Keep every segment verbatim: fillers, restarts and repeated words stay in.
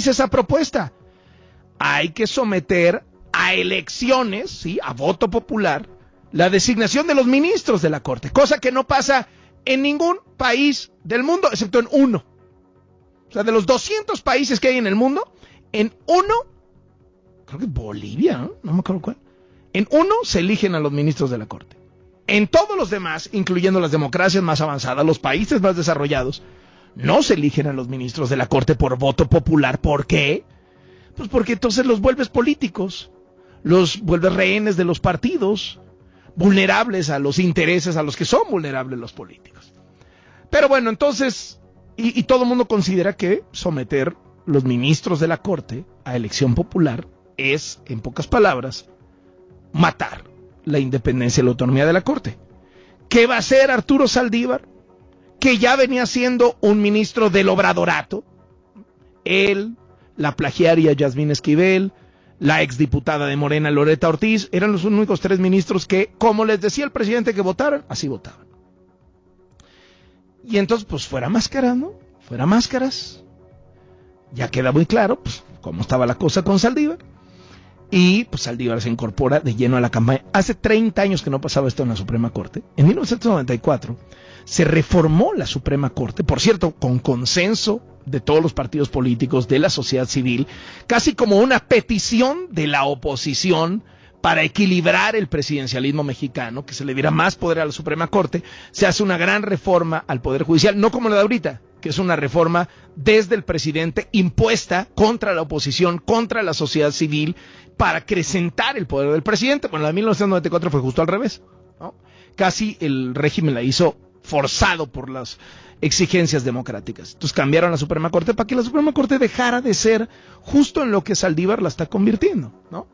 dice esa propuesta? Hay que someter a elecciones, ¿sí?, a voto popular, la designación de los ministros de la Corte, cosa que no pasa en ningún país del mundo, excepto en uno. O sea, de los doscientos países que hay en el mundo, en uno, creo que Bolivia, ¿no? No me acuerdo cuál, en uno se eligen a los ministros de la Corte. En todos los demás, incluyendo las democracias más avanzadas, los países más desarrollados, no se eligen a los ministros de la Corte por voto popular. ¿Por qué? Pues porque entonces los vuelves políticos, los vuelves rehenes de los partidos, vulnerables a los intereses a los que son vulnerables los políticos. Pero bueno, entonces, y, y todo el mundo considera que someter los ministros de la Corte a elección popular es, en pocas palabras, matar la independencia y la autonomía de la Corte. ¿Qué va a hacer Arturo Saldívar? Que ya venía siendo un ministro del obradorato. Él, la plagiaria Yasmín Esquivel, la exdiputada de Morena Loretta Ortiz, eran los únicos tres ministros que, como les decía el presidente que votaran, así votaban. Y entonces, pues fuera máscaras, ¿no? Fuera máscaras. Ya queda muy claro, pues, cómo estaba la cosa con Saldívar. Y pues Saldívar se incorpora de lleno a la campaña. Hace treinta años que no pasaba esto en la Suprema Corte. En mil novecientos noventa y cuatro se reformó la Suprema Corte, por cierto, con consenso de todos los partidos políticos, de la sociedad civil, casi como una petición de la oposición para equilibrar el presidencialismo mexicano, que se le diera más poder a la Suprema Corte. Se hace una gran reforma al Poder Judicial, no como la de ahorita, que es una reforma desde el presidente impuesta contra la oposición, contra la sociedad civil, para acrecentar el poder del presidente. Bueno, la de mil novecientos noventa y cuatro fue justo al revés, ¿no? Casi el régimen la hizo forzado por las exigencias democráticas. Entonces cambiaron la Suprema Corte para que la Suprema Corte dejara de ser justo en lo que Saldívar la está convirtiendo, ¿no?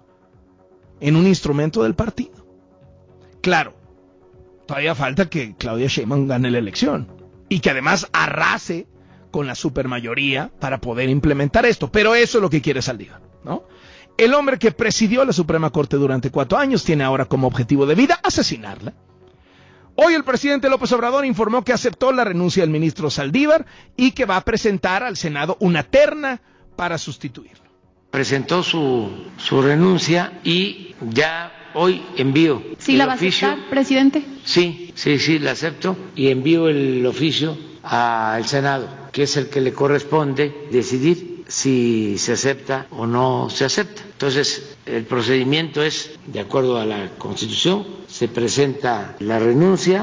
En un instrumento del partido. Claro, todavía falta que Claudia Sheinbaum gane la elección y que además arrase con la supermayoría para poder implementar esto, pero eso es lo que quiere Saldívar, ¿no? El hombre que presidió la Suprema Corte durante cuatro años tiene ahora como objetivo de vida asesinarla. Hoy el presidente López Obrador informó que aceptó la renuncia del ministro Saldívar y que va a presentar al Senado una terna para sustituirlo. Presentó su, su renuncia y ya hoy envío ¿Sí el la va oficio. a aceptar, presidente? Sí, sí, sí, la acepto y envío el oficio al Senado, que es el que le corresponde decidir si se acepta o no se acepta. Entonces, el procedimiento es, de acuerdo a la Constitución, se presenta la renuncia,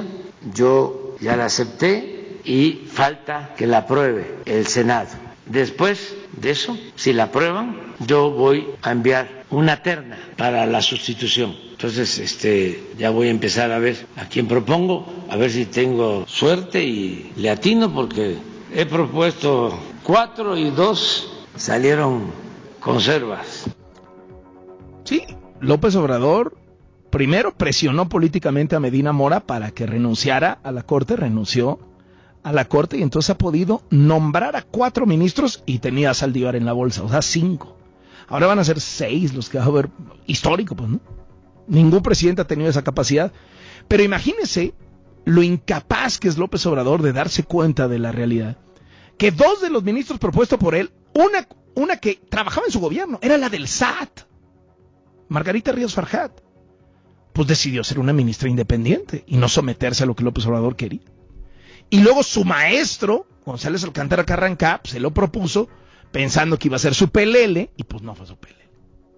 yo ya la acepté y falta que la apruebe el Senado. Después de eso, si la aprueban, yo voy a enviar una terna para la sustitución. Entonces, este, ya voy a empezar a ver a quién propongo, a ver si tengo suerte y le atino, porque he propuesto cuatro y dos salieron conservas. Sí, López Obrador primero presionó políticamente a Medina Mora para que renunciara a la Corte, renunció a la Corte y entonces ha podido nombrar a cuatro ministros y tenía a Saldívar en la bolsa, o sea, cinco. Ahora van a ser seis los que va a haber, histórico, pues, ¿no? Ningún presidente ha tenido esa capacidad. Pero imagínense lo incapaz que es López Obrador de darse cuenta de la realidad. Que dos de los ministros propuestos por él, una, una que trabajaba en su gobierno, era la del S A T, Margarita Ríos Farjat, pues decidió ser una ministra independiente y no someterse a lo que López Obrador quería. Y luego su maestro, González Alcántara Carrancá, se lo propuso pensando que iba a ser su pelele, y pues no fue su pelele.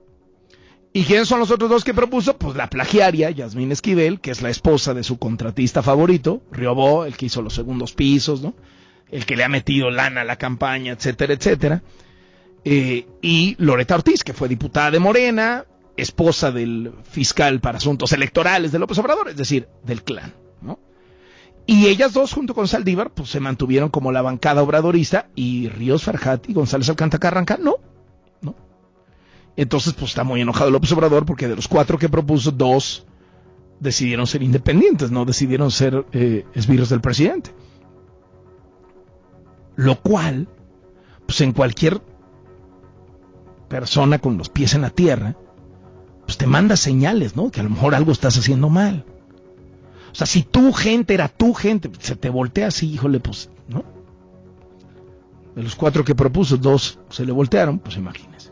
¿Y quiénes son los otros dos que propuso? Pues la plagiaria, Yasmín Esquivel, que es la esposa de su contratista favorito, Riobó, el que hizo los segundos pisos, ¿no? El que le ha metido lana a la campaña, etcétera, etcétera. Eh, y Loretta Ortiz, que fue diputada de Morena, esposa del fiscal para asuntos electorales de López Obrador, es decir, del clan, ¿no? Y ellas dos, junto con Saldívar, pues se mantuvieron como la bancada obradorista, y Ríos Farjat y González Alcántara Carrancá, no, no. Entonces, pues está muy enojado López Obrador, porque de los cuatro que propuso, dos decidieron ser independientes, no decidieron ser eh, esbirros del presidente. Lo cual, pues en cualquier persona con los pies en la tierra, pues te manda señales, ¿no? Que a lo mejor algo estás haciendo mal. O sea, si tu gente era tu gente, se te voltea así, híjole, pues, ¿no? De los cuatro que propuso, dos se le voltearon, pues imagínense.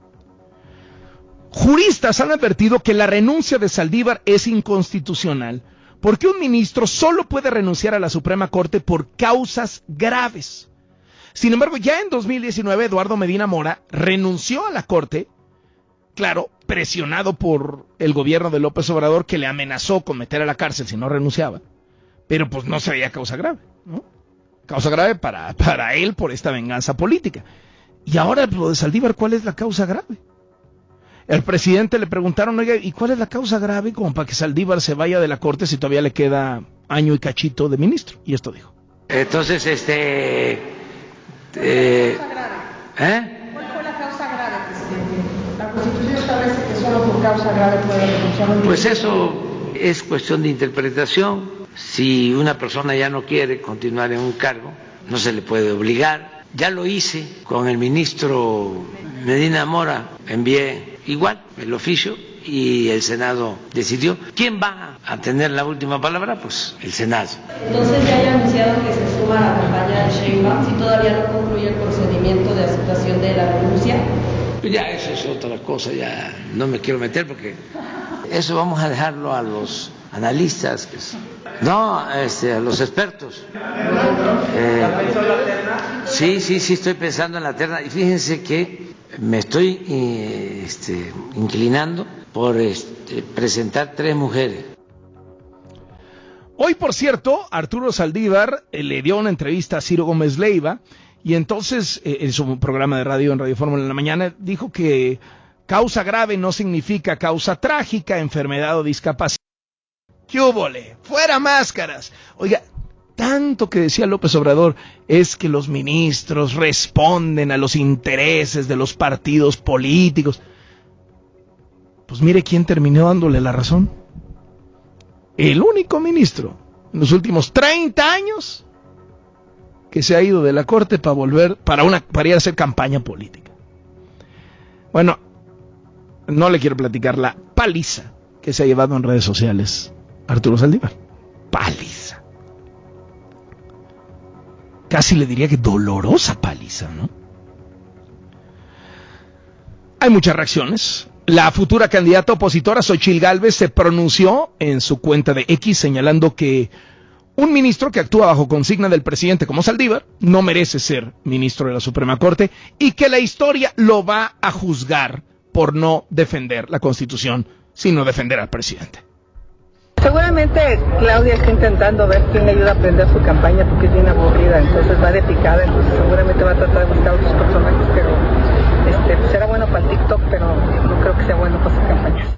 Juristas han advertido que la renuncia de Saldívar es inconstitucional porque un ministro solo puede renunciar a la Suprema Corte por causas graves. Sin embargo, ya en dos mil diecinueve, Eduardo Medina Mora renunció a la Corte, claro, presionado por el gobierno de López Obrador, que le amenazó con meter a la cárcel si no renunciaba, pero pues no se veía causa grave, ¿no? Causa grave para, para él por esta venganza política. Y ahora lo de Saldívar, ¿cuál es la causa grave? El presidente le preguntaron, oiga, ¿y cuál es la causa grave como para que Saldívar se vaya de la Corte si todavía le queda año y cachito de ministro? Y esto dijo. Entonces, este... Eh, ¿eh? ¿Cuál fue la causa grave, presidente? La Constitución establece que solo por causa grave puede renunciar un ministro. Pues eso es cuestión de interpretación. Si una persona ya no quiere continuar en un cargo, no se le puede obligar. Ya lo hice con el ministro Medina Mora, envié igual el oficio y el Senado decidió. ¿Quién va a tener la última palabra? Pues el Senado. Entonces ya haya anunciado que se suma a la campaña de Sheinbaum, si todavía no concluye el procedimiento de aceptación de la renuncia. Ya eso es otra cosa, ya no me quiero meter porque eso vamos a dejarlo a los analistas, que es, no, este, a los expertos. Eh, sí, sí, sí, estoy pensando en la terna y fíjense que me estoy eh, este, inclinando por este, presentar tres mujeres. Hoy, por cierto, Arturo Saldívar eh, le dio una entrevista a Ciro Gómez Leiva y entonces eh, en su programa de radio en Radio Fórmula en la mañana dijo que causa grave no significa causa trágica, enfermedad o discapacidad. ¡Qué húbole! ¡Fuera máscaras! Oiga, tanto que decía López Obrador es que los ministros responden a los intereses de los partidos políticos. Pues mire quién terminó dándole la razón. El único ministro en los últimos treinta años que se ha ido de la Corte para volver, para, una, para ir a hacer campaña política. Bueno, no le quiero platicar la paliza que se ha llevado en redes sociales Arturo Saldívar. Paliza. Casi le diría que dolorosa paliza, ¿no? Hay muchas reacciones. La futura candidata opositora Xochitl Gálvez se pronunció en su cuenta de X señalando que un ministro que actúa bajo consigna del presidente como Saldívar no merece ser ministro de la Suprema Corte y que la historia lo va a juzgar por no defender la Constitución, sino defender al presidente. Seguramente Claudia está intentando ver quién le ayuda a aprender su campaña porque es bien aburrida, entonces va de picada, entonces seguramente va a tratar de buscar otros personajes, pero este, pues será bueno para el TikTok, pero no creo que sea bueno para sus campañas.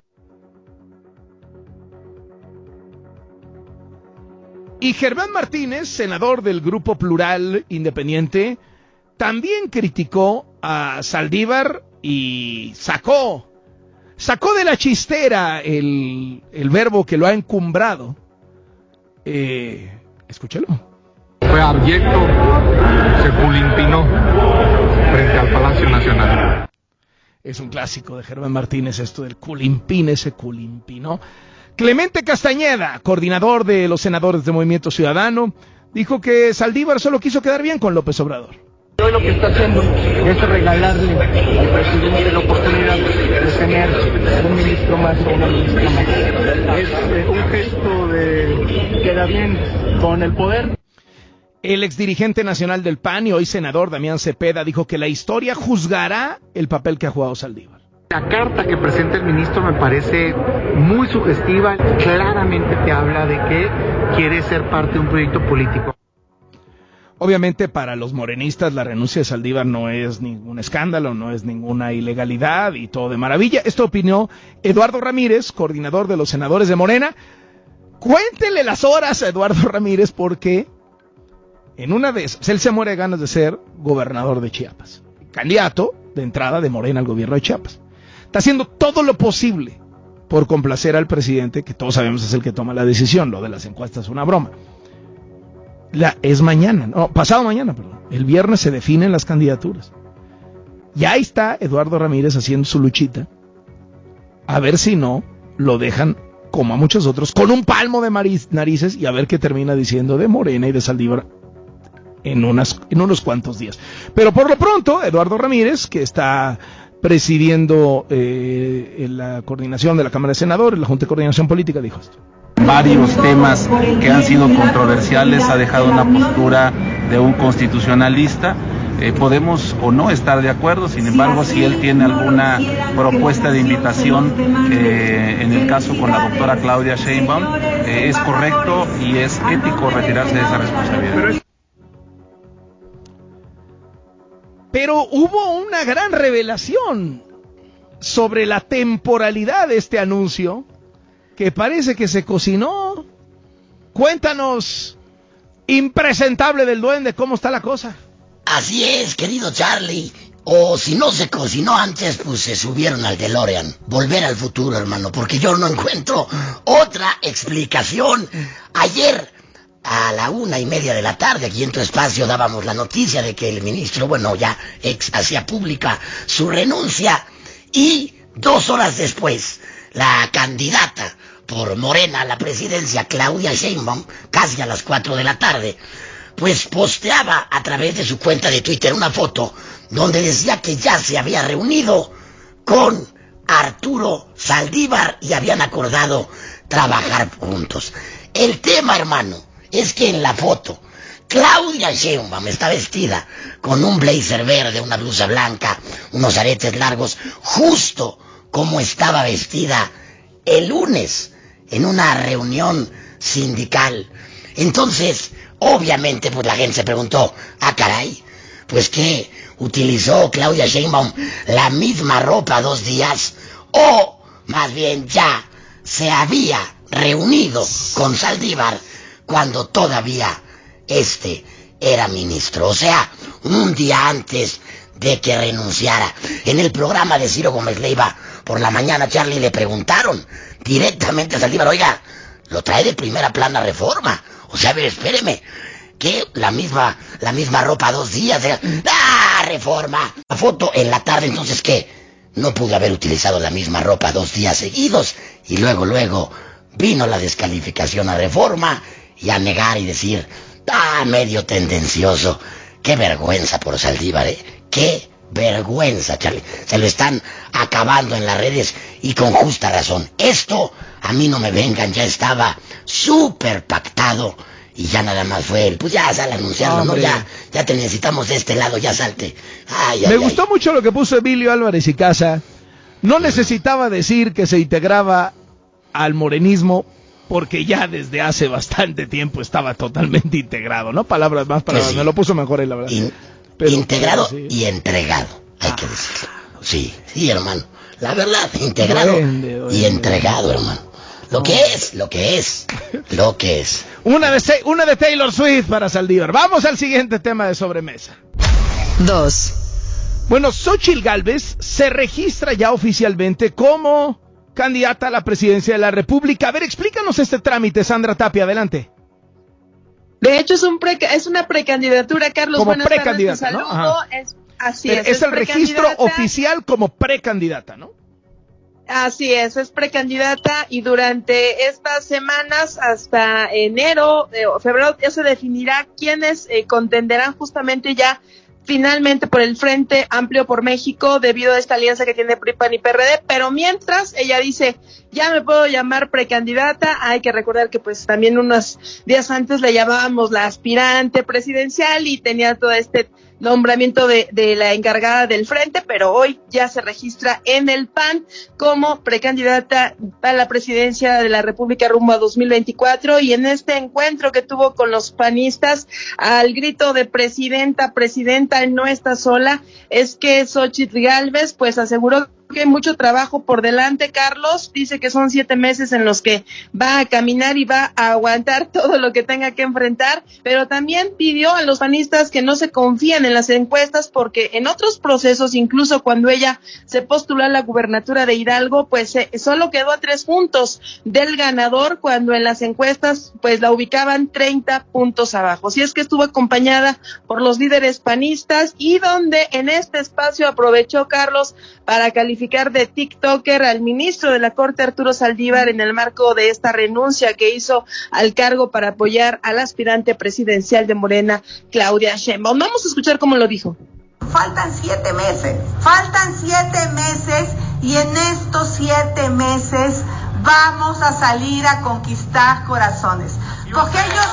Y Germán Martínez, senador del Grupo Plural Independiente, también criticó a Saldívar y sacó, sacó de la chistera el, el verbo que lo ha encumbrado. Eh, escúchalo. Fue abyecto, se culimpinó frente al Palacio Nacional. Es un clásico de Germán Martínez esto del culimpine, se culimpinó. Clemente Castañeda, coordinador de los senadores de Movimiento Ciudadano, dijo que Saldívar solo quiso quedar bien con López Obrador. Hoy lo que está haciendo es regalarle al presidente la oportunidad de tener un ministro más o una ministra más. Es eh, un gesto de queda bien con el poder. El exdirigente nacional del P A N y hoy senador Damián Cepeda dijo que la historia juzgará el papel que ha jugado Saldívar. La carta que presenta el ministro me parece muy sugestiva, claramente te habla de que quiere ser parte de un proyecto político. Obviamente para los morenistas la renuncia de Saldívar no es ningún escándalo, no es ninguna ilegalidad y todo de maravilla. Esto opinó Eduardo Ramírez, coordinador de los senadores de Morena. Cuéntenle las horas a Eduardo Ramírez porque en una de esas él se muere de ganas de ser gobernador de Chiapas, candidato de entrada de Morena al gobierno de Chiapas. Está haciendo todo lo posible por complacer al presidente, que todos sabemos es el que toma la decisión. Lo de las encuestas es una broma. La, es mañana, no, pasado mañana, perdón. El viernes se definen las candidaturas. Y ahí está Eduardo Ramírez haciendo su luchita. A ver si no lo dejan, como a muchos otros, con un palmo de mariz, narices y a ver qué termina diciendo de Morena y de Saldívar en, unas, en unos cuantos días. Pero por lo pronto, Eduardo Ramírez, que está presidiendo eh, la coordinación de la Cámara de Senadores, la Junta de Coordinación Política, dijo esto. Varios temas que han sido controversiales, ha dejado una postura de un constitucionalista. Eh, podemos o no estar de acuerdo, sin embargo, si él tiene alguna propuesta de invitación, eh, en el caso con la doctora Claudia Sheinbaum, eh, es correcto y es ético retirarse de esa responsabilidad. Pero hubo una gran revelación sobre la temporalidad de este anuncio, que parece que se cocinó. Cuéntanos, impresentable del duende, ¿cómo está la cosa? Así es, querido Charlie. O si no se cocinó antes, pues se subieron al DeLorean. Volver al futuro, hermano, porque yo no encuentro otra explicación. Ayer, a la una y media de la tarde, aquí en tu espacio, dábamos la noticia de que el ministro, bueno, ya ex hacía pública su renuncia. Y dos horas después, la candidata por Morena a la presidencia, Claudia Sheinbaum, casi a las cuatro de la tarde, pues posteaba a través de su cuenta de Twitter una foto donde decía que ya se había reunido con Arturo Saldívar y habían acordado trabajar juntos. El tema, hermano, es que en la foto Claudia Sheinbaum está vestida con un blazer verde, una blusa blanca, unos aretes largos, justo como estaba vestida el lunes en una reunión sindical. Entonces, obviamente, pues la gente se preguntó, ah, caray, pues ¿qué? ¿Utilizó Claudia Sheinbaum la misma ropa dos días? O, más bien, ya se había reunido con Saldívar cuando todavía este era ministro. O sea, un día antes de que renunciara. En el programa de Ciro Gómez Leiva por la mañana, Charlie, le preguntaron directamente a Saldívar, oiga, lo trae de primera plana Reforma. O sea, a ver, espéreme, que la misma, la misma ropa dos días, eh? ¡Ah, Reforma! La foto en la tarde, entonces, ¿qué? No pudo haber utilizado la misma ropa dos días seguidos, y luego, luego, vino la descalificación a Reforma, y a negar y decir, ¡ah, medio tendencioso! ¡Qué vergüenza por Saldívar, eh! ¡Qué vergüenza, Charlie! Se lo están acabando en las redes, y con justa razón. Esto, a mí no me vengan, ya estaba súper pactado, y ya nada más fue él. Pues ya sale a anunciarlo, ¿no? Ya, ya te necesitamos de este lado, ya salte. Ay, ay, Me ay. gustó mucho lo que puso Emilio Álvarez y Casa. No necesitaba decir que se integraba al morenismo, porque ya desde hace bastante tiempo estaba totalmente integrado, ¿no? Palabras más, palabras, pues sí. Me lo puso mejor él, la verdad. In, pero, integrado pero, sí. y entregado, hay ah. que decirlo. Sí, sí, hermano. La verdad, integrado duende, duende, y entregado, duende. hermano. Lo no. que es, lo que es, lo que es. Una de, una de Taylor Swift para Saldívar. Vamos al siguiente tema de sobremesa. Dos. Bueno, Xóchitl Gálvez se registra ya oficialmente como candidata a la presidencia de la República. A ver, explícanos este trámite, Sandra Tapia, adelante. De hecho, es un pre, es una precandidatura, Carlos. Como Buenas precandidata, tardes, ¿no? Ajá. Es, así Pero es. Es, es el registro oficial como precandidata, ¿no? Así es, es precandidata y durante estas semanas hasta enero eh, o febrero ya se definirá quiénes eh, contenderán justamente ya finalmente por el Frente Amplio por México debido a esta alianza que tiene P R I, P A N y P R D, pero mientras ella dice, ya me puedo llamar precandidata, hay que recordar que pues también unos días antes le llamábamos la aspirante presidencial y tenía todo este nombramiento de, de la encargada del frente, pero hoy ya se registra en el P A N como precandidata a la presidencia de la República rumbo a dos mil veinticuatro, y en este encuentro que tuvo con los panistas al grito de presidenta, presidenta, no está sola, es que Xóchitl Gálvez pues aseguró que hay mucho trabajo por delante, Carlos, dice que son siete meses en los que va a caminar y va a aguantar todo lo que tenga que enfrentar, pero también pidió a los panistas que no se confíen en las encuestas porque en otros procesos, incluso cuando ella se postuló a la gubernatura de Hidalgo, pues eh, solo quedó a tres puntos del ganador cuando en las encuestas pues la ubicaban treinta puntos abajo. Así es que estuvo acompañada por los líderes panistas y donde en este espacio aprovechó, Carlos, para calificar calificar de TikToker al ministro de la Corte, Arturo Saldívar, en el marco de esta renuncia que hizo al cargo para apoyar al aspirante presidencial de Morena, Claudia Sheinbaum. Vamos a escuchar cómo lo dijo. Faltan siete meses, faltan siete meses y en estos siete meses vamos a salir a conquistar corazones. Porque ellos...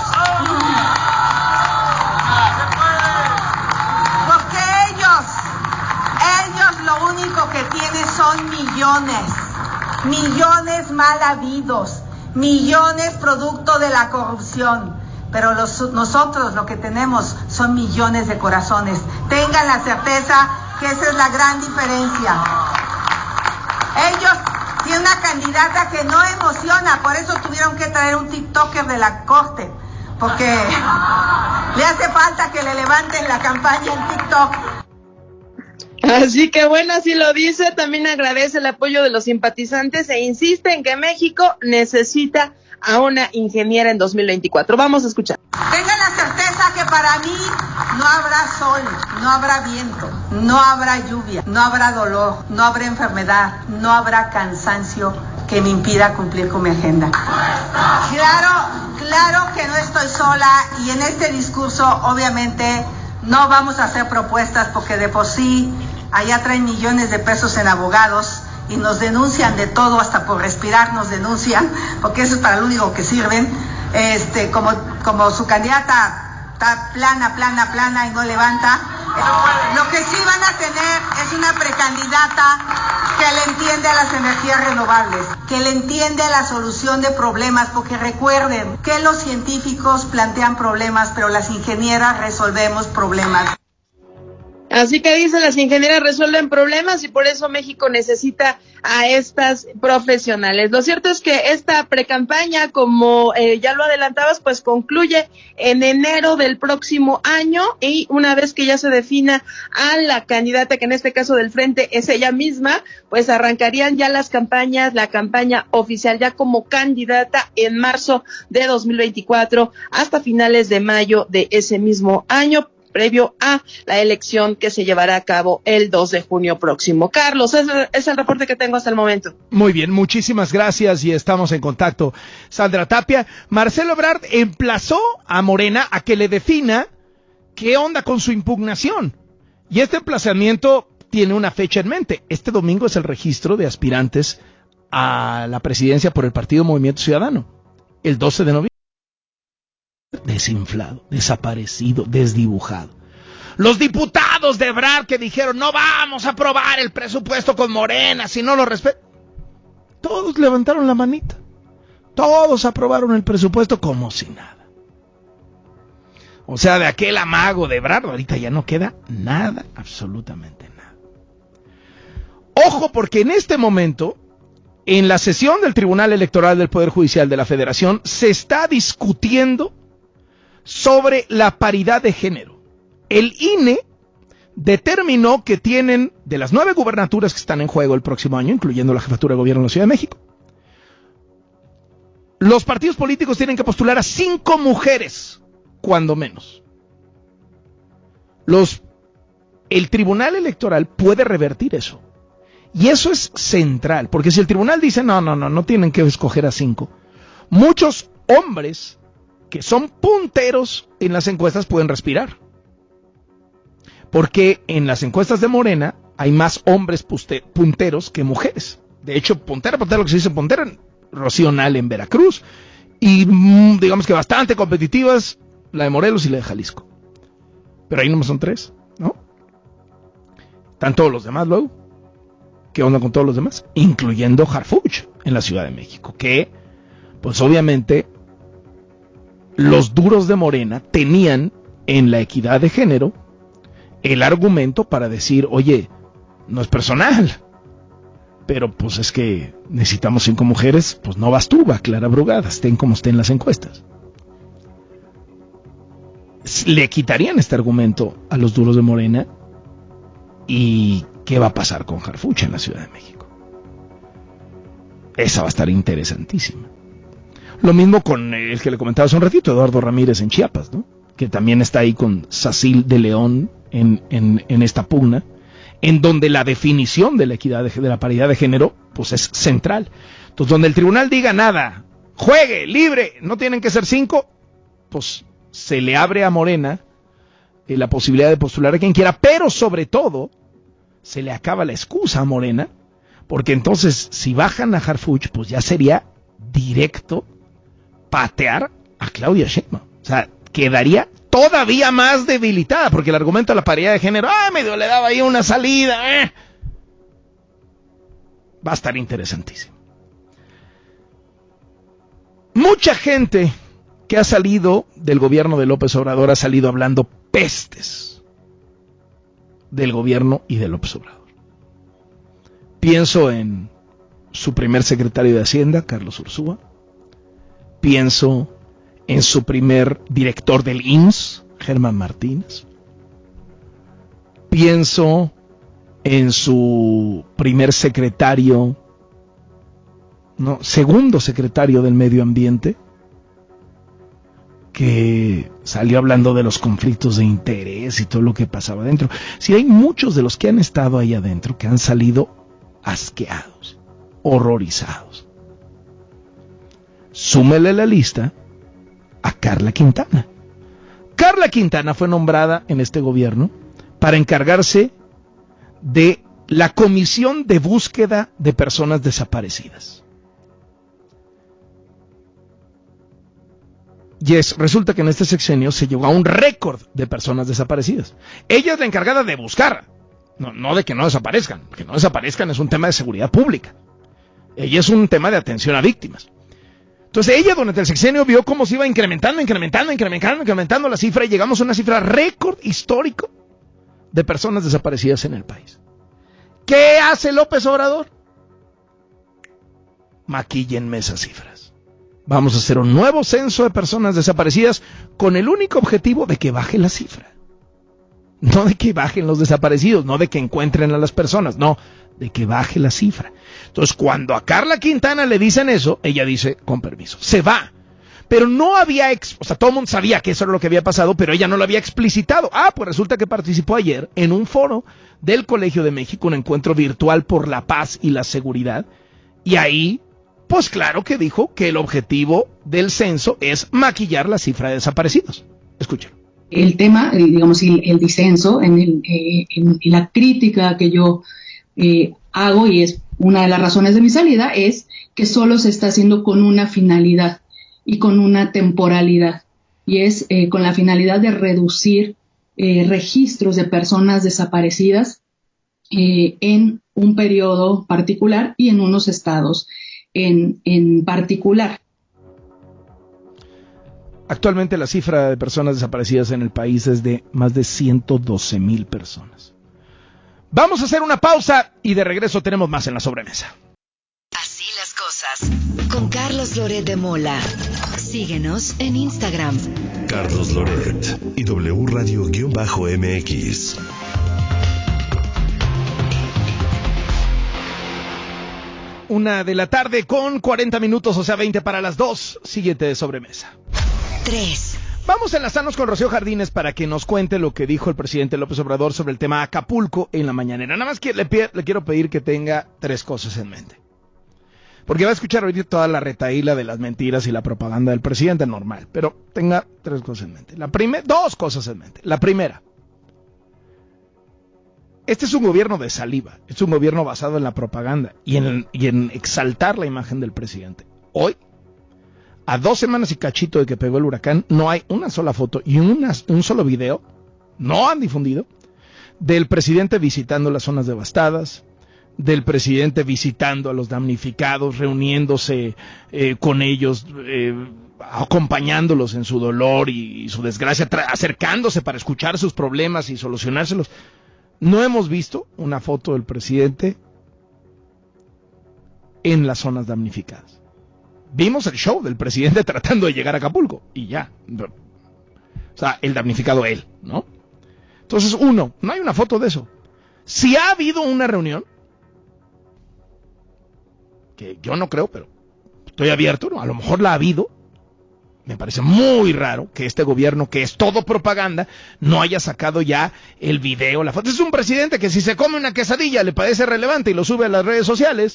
Porque ellos, ellos lo único que tienen son millones, millones mal habidos, millones producto de la corrupción. Pero los, nosotros lo que tenemos son millones de corazones. Tengan la certeza que esa es la gran diferencia. Ellos tienen una candidata que no emociona, por eso tuvieron que traer un TikToker de la Corte, porque le hace falta que le levanten la campaña en TikTok. Así que bueno, así lo dice, también agradece el apoyo de los simpatizantes e insiste en que México necesita a una ingeniera en dos mil veinticuatro. Vamos a escuchar. Tengan la certeza que para mí no habrá sol, no habrá viento, no habrá lluvia, no habrá dolor, no habrá enfermedad, no habrá cansancio que me impida cumplir con mi agenda. Claro, claro que no estoy sola y en este discurso obviamente no vamos a hacer propuestas porque de por sí allá traen millones de pesos en abogados y nos denuncian de todo, hasta por respirar nos denuncian, porque eso es para lo único que sirven. Este, como, como su candidata está plana, plana, plana y no levanta. Eh, lo que sí van a tener es una precandidata que le entiende a las energías renovables, que le entiende a la solución de problemas, porque recuerden que los científicos plantean problemas, pero las ingenieras resolvemos problemas. Así que dice, las ingenieras resuelven problemas y por eso México necesita a estas profesionales. Lo cierto es que esta precampaña, como eh, ya lo adelantabas, pues concluye en enero del próximo año y una vez que ya se defina a la candidata, que en este caso del Frente es ella misma, pues arrancarían ya las campañas, la campaña oficial ya como candidata en marzo de dos mil veinticuatro hasta finales de mayo de ese mismo año, previo a la elección que se llevará a cabo el dos de junio próximo. Carlos, ese es el reporte que tengo hasta el momento. Muy bien, muchísimas gracias y estamos en contacto. Sandra Tapia, Marcelo Ebrard emplazó a Morena a que le defina qué onda con su impugnación. Y este emplazamiento tiene una fecha en mente. Este domingo es el registro de aspirantes a la presidencia por el Partido Movimiento Ciudadano. El doce de noviembre. Desinflado, desaparecido, desdibujado. Los diputados de Ebrard que dijeron no vamos a aprobar el presupuesto con Morena si no lo respetan, todos levantaron la manita, todos aprobaron el presupuesto como si nada. O sea, de aquel amago de Ebrard ahorita ya no queda nada, absolutamente nada. Ojo, porque en este momento, en la sesión del Tribunal Electoral del Poder Judicial de la Federación, se está discutiendo sobre la paridad de género. El I N E determinó que tienen, de las nueve gubernaturas que están en juego el próximo año, incluyendo la jefatura de gobierno de la Ciudad de México, los partidos políticos tienen que postular a cinco mujeres, cuando menos. Los, el Tribunal Electoral puede revertir eso. Y eso es central, porque si el tribunal dice, no, no, no, no tienen que escoger a cinco, muchos hombres que son punteros en las encuestas pueden respirar. Porque en las encuestas de Morena hay más hombres puste- punteros que mujeres. De hecho, puntera, puntera, lo que se dice puntera, Rocío Nale en Veracruz. Y mmm, digamos que bastante competitivas la de Morelos y la de Jalisco. Pero ahí nomás son tres, ¿no? Están todos los demás luego. ¿Qué onda con todos los demás? Incluyendo Harfuch en la Ciudad de México. Que, pues obviamente, los duros de Morena tenían en la equidad de género el argumento para decir, oye, no es personal, pero pues es que necesitamos cinco mujeres, pues no vas tú, va Clara Brugada, estén como estén las encuestas. Le quitarían este argumento a los duros de Morena y ¿qué va a pasar con Harfuch en la Ciudad de México? Esa va a estar interesantísima. Lo mismo con el que le comentaba hace un ratito, Eduardo Ramírez en Chiapas, ¿no? Que también está ahí con Sacil de León en, en, en esta pugna. en donde la definición de la equidad, de, de la paridad de género, pues es central. Entonces, donde el tribunal diga nada, juegue, libre, no tienen que ser cinco, pues se le abre a Morena eh, la posibilidad de postular a quien quiera, pero sobre todo, se le acaba la excusa a Morena, porque entonces, si bajan a Harfuch, pues ya sería directo patear a Claudia Sheinbaum. O sea, quedaría todavía más debilitada, porque el argumento de la paridad de género, ah, medio le daba ahí una salida, eh. Va a estar interesantísimo. Mucha gente que ha salido del gobierno de López Obrador ha salido hablando pestes del gobierno y de López Obrador. Pienso en su primer secretario de Hacienda, Carlos Ursúa. Pienso en su primer director del I M S S, Germán Martínez. Pienso en su primer secretario, no, segundo secretario del Medio Ambiente, que salió hablando de los conflictos de interés y todo lo que pasaba adentro. Sí, hay muchos de los que han estado ahí adentro que han salido asqueados, horrorizados. Súmele la lista a Carla Quintana. Carla Quintana fue nombrada en este gobierno para encargarse de la Comisión de Búsqueda de Personas Desaparecidas. Y es, resulta que en este sexenio se llegó a un récord de personas desaparecidas. Ella es la encargada de buscar, no, no de que no desaparezcan. Que no desaparezcan es un tema de seguridad pública. Ella es un tema de atención a víctimas. Entonces ella durante el sexenio vio cómo se iba incrementando, incrementando, incrementando, incrementando la cifra y llegamos a una cifra récord histórico de personas desaparecidas en el país. ¿Qué hace López Obrador? Maquíllenme esas cifras. Vamos a hacer un nuevo censo de personas desaparecidas con el único objetivo de que baje la cifra. No de que bajen los desaparecidos, no de que encuentren a las personas, no, de que baje la cifra. Entonces, cuando a Carla Quintana le dicen eso, ella dice, con permiso, se va. Pero no había, ex, o sea, todo el mundo sabía que eso era lo que había pasado, pero ella no lo había explicitado. Ah, pues resulta que participó ayer en un foro del Colegio de México, un encuentro virtual por la paz y la seguridad, y ahí, pues claro que dijo que el objetivo del censo es maquillar la cifra de desaparecidos. Escuchen. El tema, digamos, el, el disenso, en, el, eh, en, en la crítica que yo eh, hago, y es una de las razones de mi salida, es que solo se está haciendo con una finalidad y con una temporalidad, y es eh, con la finalidad de reducir eh, registros de personas desaparecidas eh, en un periodo particular y en unos estados en, en particular. Actualmente la cifra de personas desaparecidas en el país es de más de ciento doce mil personas. Vamos a hacer una pausa y de regreso tenemos más en la sobremesa. Así las cosas. Con Carlos Loret de Mola. Síguenos en Instagram. Carlos Loret y W Radio-M X. Una de la tarde con cuarenta minutos, o sea, veinte para las dos. Siguiente de sobremesa. tres. Vamos a enlazarnos con Rocío Jardines para que nos cuente lo que dijo el presidente López Obrador sobre el tema Acapulco en la mañanera. Nada más que le, le quiero pedir que tenga tres cosas en mente. Porque va a escuchar ahorita toda la retahíla de las mentiras y la propaganda del presidente, normal. Pero tenga tres cosas en mente. La primera, dos cosas en mente. La primera. Este es un gobierno de saliva. Es un gobierno basado en la propaganda y en, y en exaltar la imagen del presidente. Hoy, a dos semanas y cachito de que pegó el huracán, no hay una sola foto y una, un solo video, no han difundido, del presidente visitando las zonas devastadas, del presidente visitando a los damnificados, reuniéndose eh, con ellos, eh, acompañándolos en su dolor y, y su desgracia, tra- acercándose para escuchar sus problemas y solucionárselos. No hemos visto una foto del presidente en las zonas damnificadas. Vimos el show del presidente tratando de llegar a Acapulco y ya. O sea, el damnificado él, ¿no? Entonces, uno, no hay una foto de eso. Si ha habido una reunión, que yo no creo, pero estoy abierto, ¿no? A lo mejor la ha habido, Me parece muy raro que este gobierno, que es todo propaganda, no haya sacado ya el video, la foto. Es un presidente que si se come una quesadilla le parece relevante y lo sube a las redes sociales.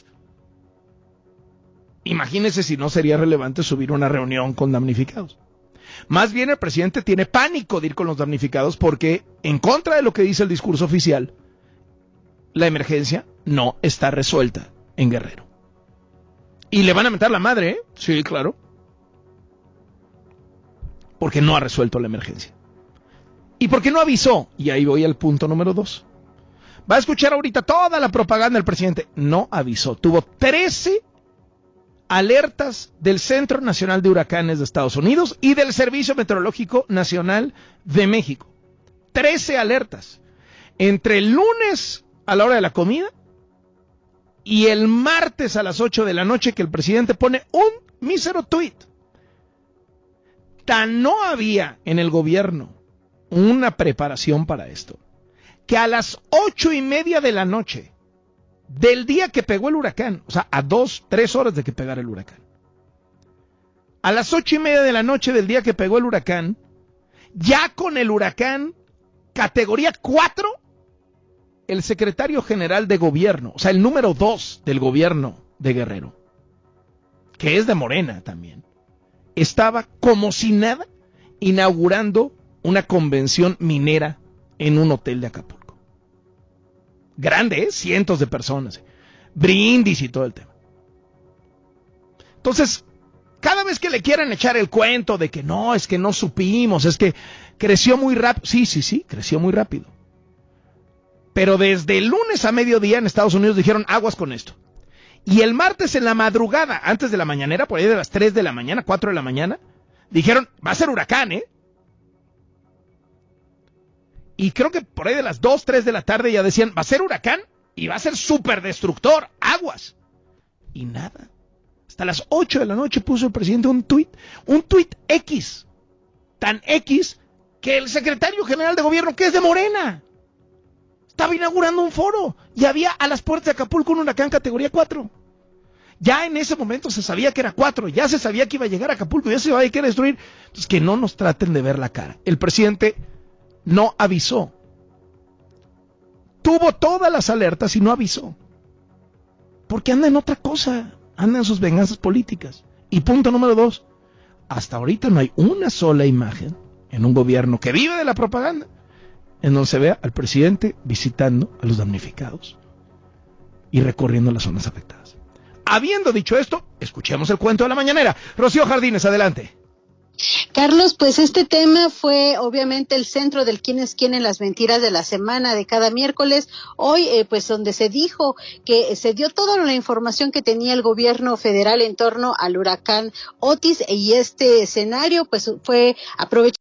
Imagínese si no sería relevante subir una reunión con damnificados. Más bien el presidente tiene pánico de ir con los damnificados porque, en contra de lo que dice el discurso oficial, la emergencia no está resuelta en Guerrero. Y le van a mentar la madre, ¿eh? Sí, claro. Porque no ha resuelto la emergencia. ¿Y por qué no avisó? Y ahí voy al punto número dos. Va a escuchar ahorita toda la propaganda del presidente. No avisó. Tuvo trece alertas del Centro Nacional de Huracanes de Estados Unidos y del Servicio Meteorológico Nacional de México. trece alertas. Entre el lunes a la hora de la comida y el martes a las ocho de la noche que el presidente pone un mísero tuit. Tan no había en el gobierno una preparación para esto, que a las ocho y media de la noche del día que pegó el huracán, o sea, a dos, tres horas de que pegara el huracán, a las ocho y media de la noche del día que pegó el huracán, ya con el huracán categoría cuatro, el secretario general de gobierno, o sea, el número dos del gobierno de Guerrero, que es de Morena también, estaba como si nada inaugurando una convención minera en un hotel de Acapulco. Grande, ¿eh? Cientos de personas. Brindis y todo el tema. Entonces, cada vez que le quieran echar el cuento de que no, es que no supimos, es que creció muy rápido. Sí, sí, sí, creció muy rápido. Pero desde el lunes a mediodía en Estados Unidos dijeron aguas con esto. Y el martes en la madrugada, antes de la mañanera, por ahí de las tres de la mañana, cuatro de la mañana, dijeron, va a ser huracán, ¿eh? Y creo que por ahí de las dos, tres de la tarde ya decían, va a ser huracán y va a ser súper destructor, aguas. Y nada. Hasta las ocho de la noche puso el presidente un tuit, un tuit X, tan X que el secretario general de gobierno, que es de Morena, estaba inaugurando un foro y había a las puertas de Acapulco un huracán categoría cuatro. Ya en ese momento se sabía que era cuatro, ya se sabía que iba a llegar a Acapulco, ya se iba a querer destruir. Entonces que no nos traten de ver la cara. El presidente no avisó. Tuvo todas las alertas y no avisó. Porque anda en otra cosa, anda en sus venganzas políticas. Y punto número dos, hasta ahorita no hay una sola imagen en un gobierno que vive de la propaganda en donde se vea al presidente visitando a los damnificados y recorriendo las zonas afectadas. Habiendo dicho esto, escuchemos el cuento de la mañanera. Rocío Jardines, adelante. Carlos, pues este tema fue obviamente el centro del quién es quién en las mentiras de la semana de cada miércoles. Hoy, eh, pues donde se dijo que se dio toda la información que tenía el gobierno federal en torno al huracán Otis, y este escenario pues fue aprovechado.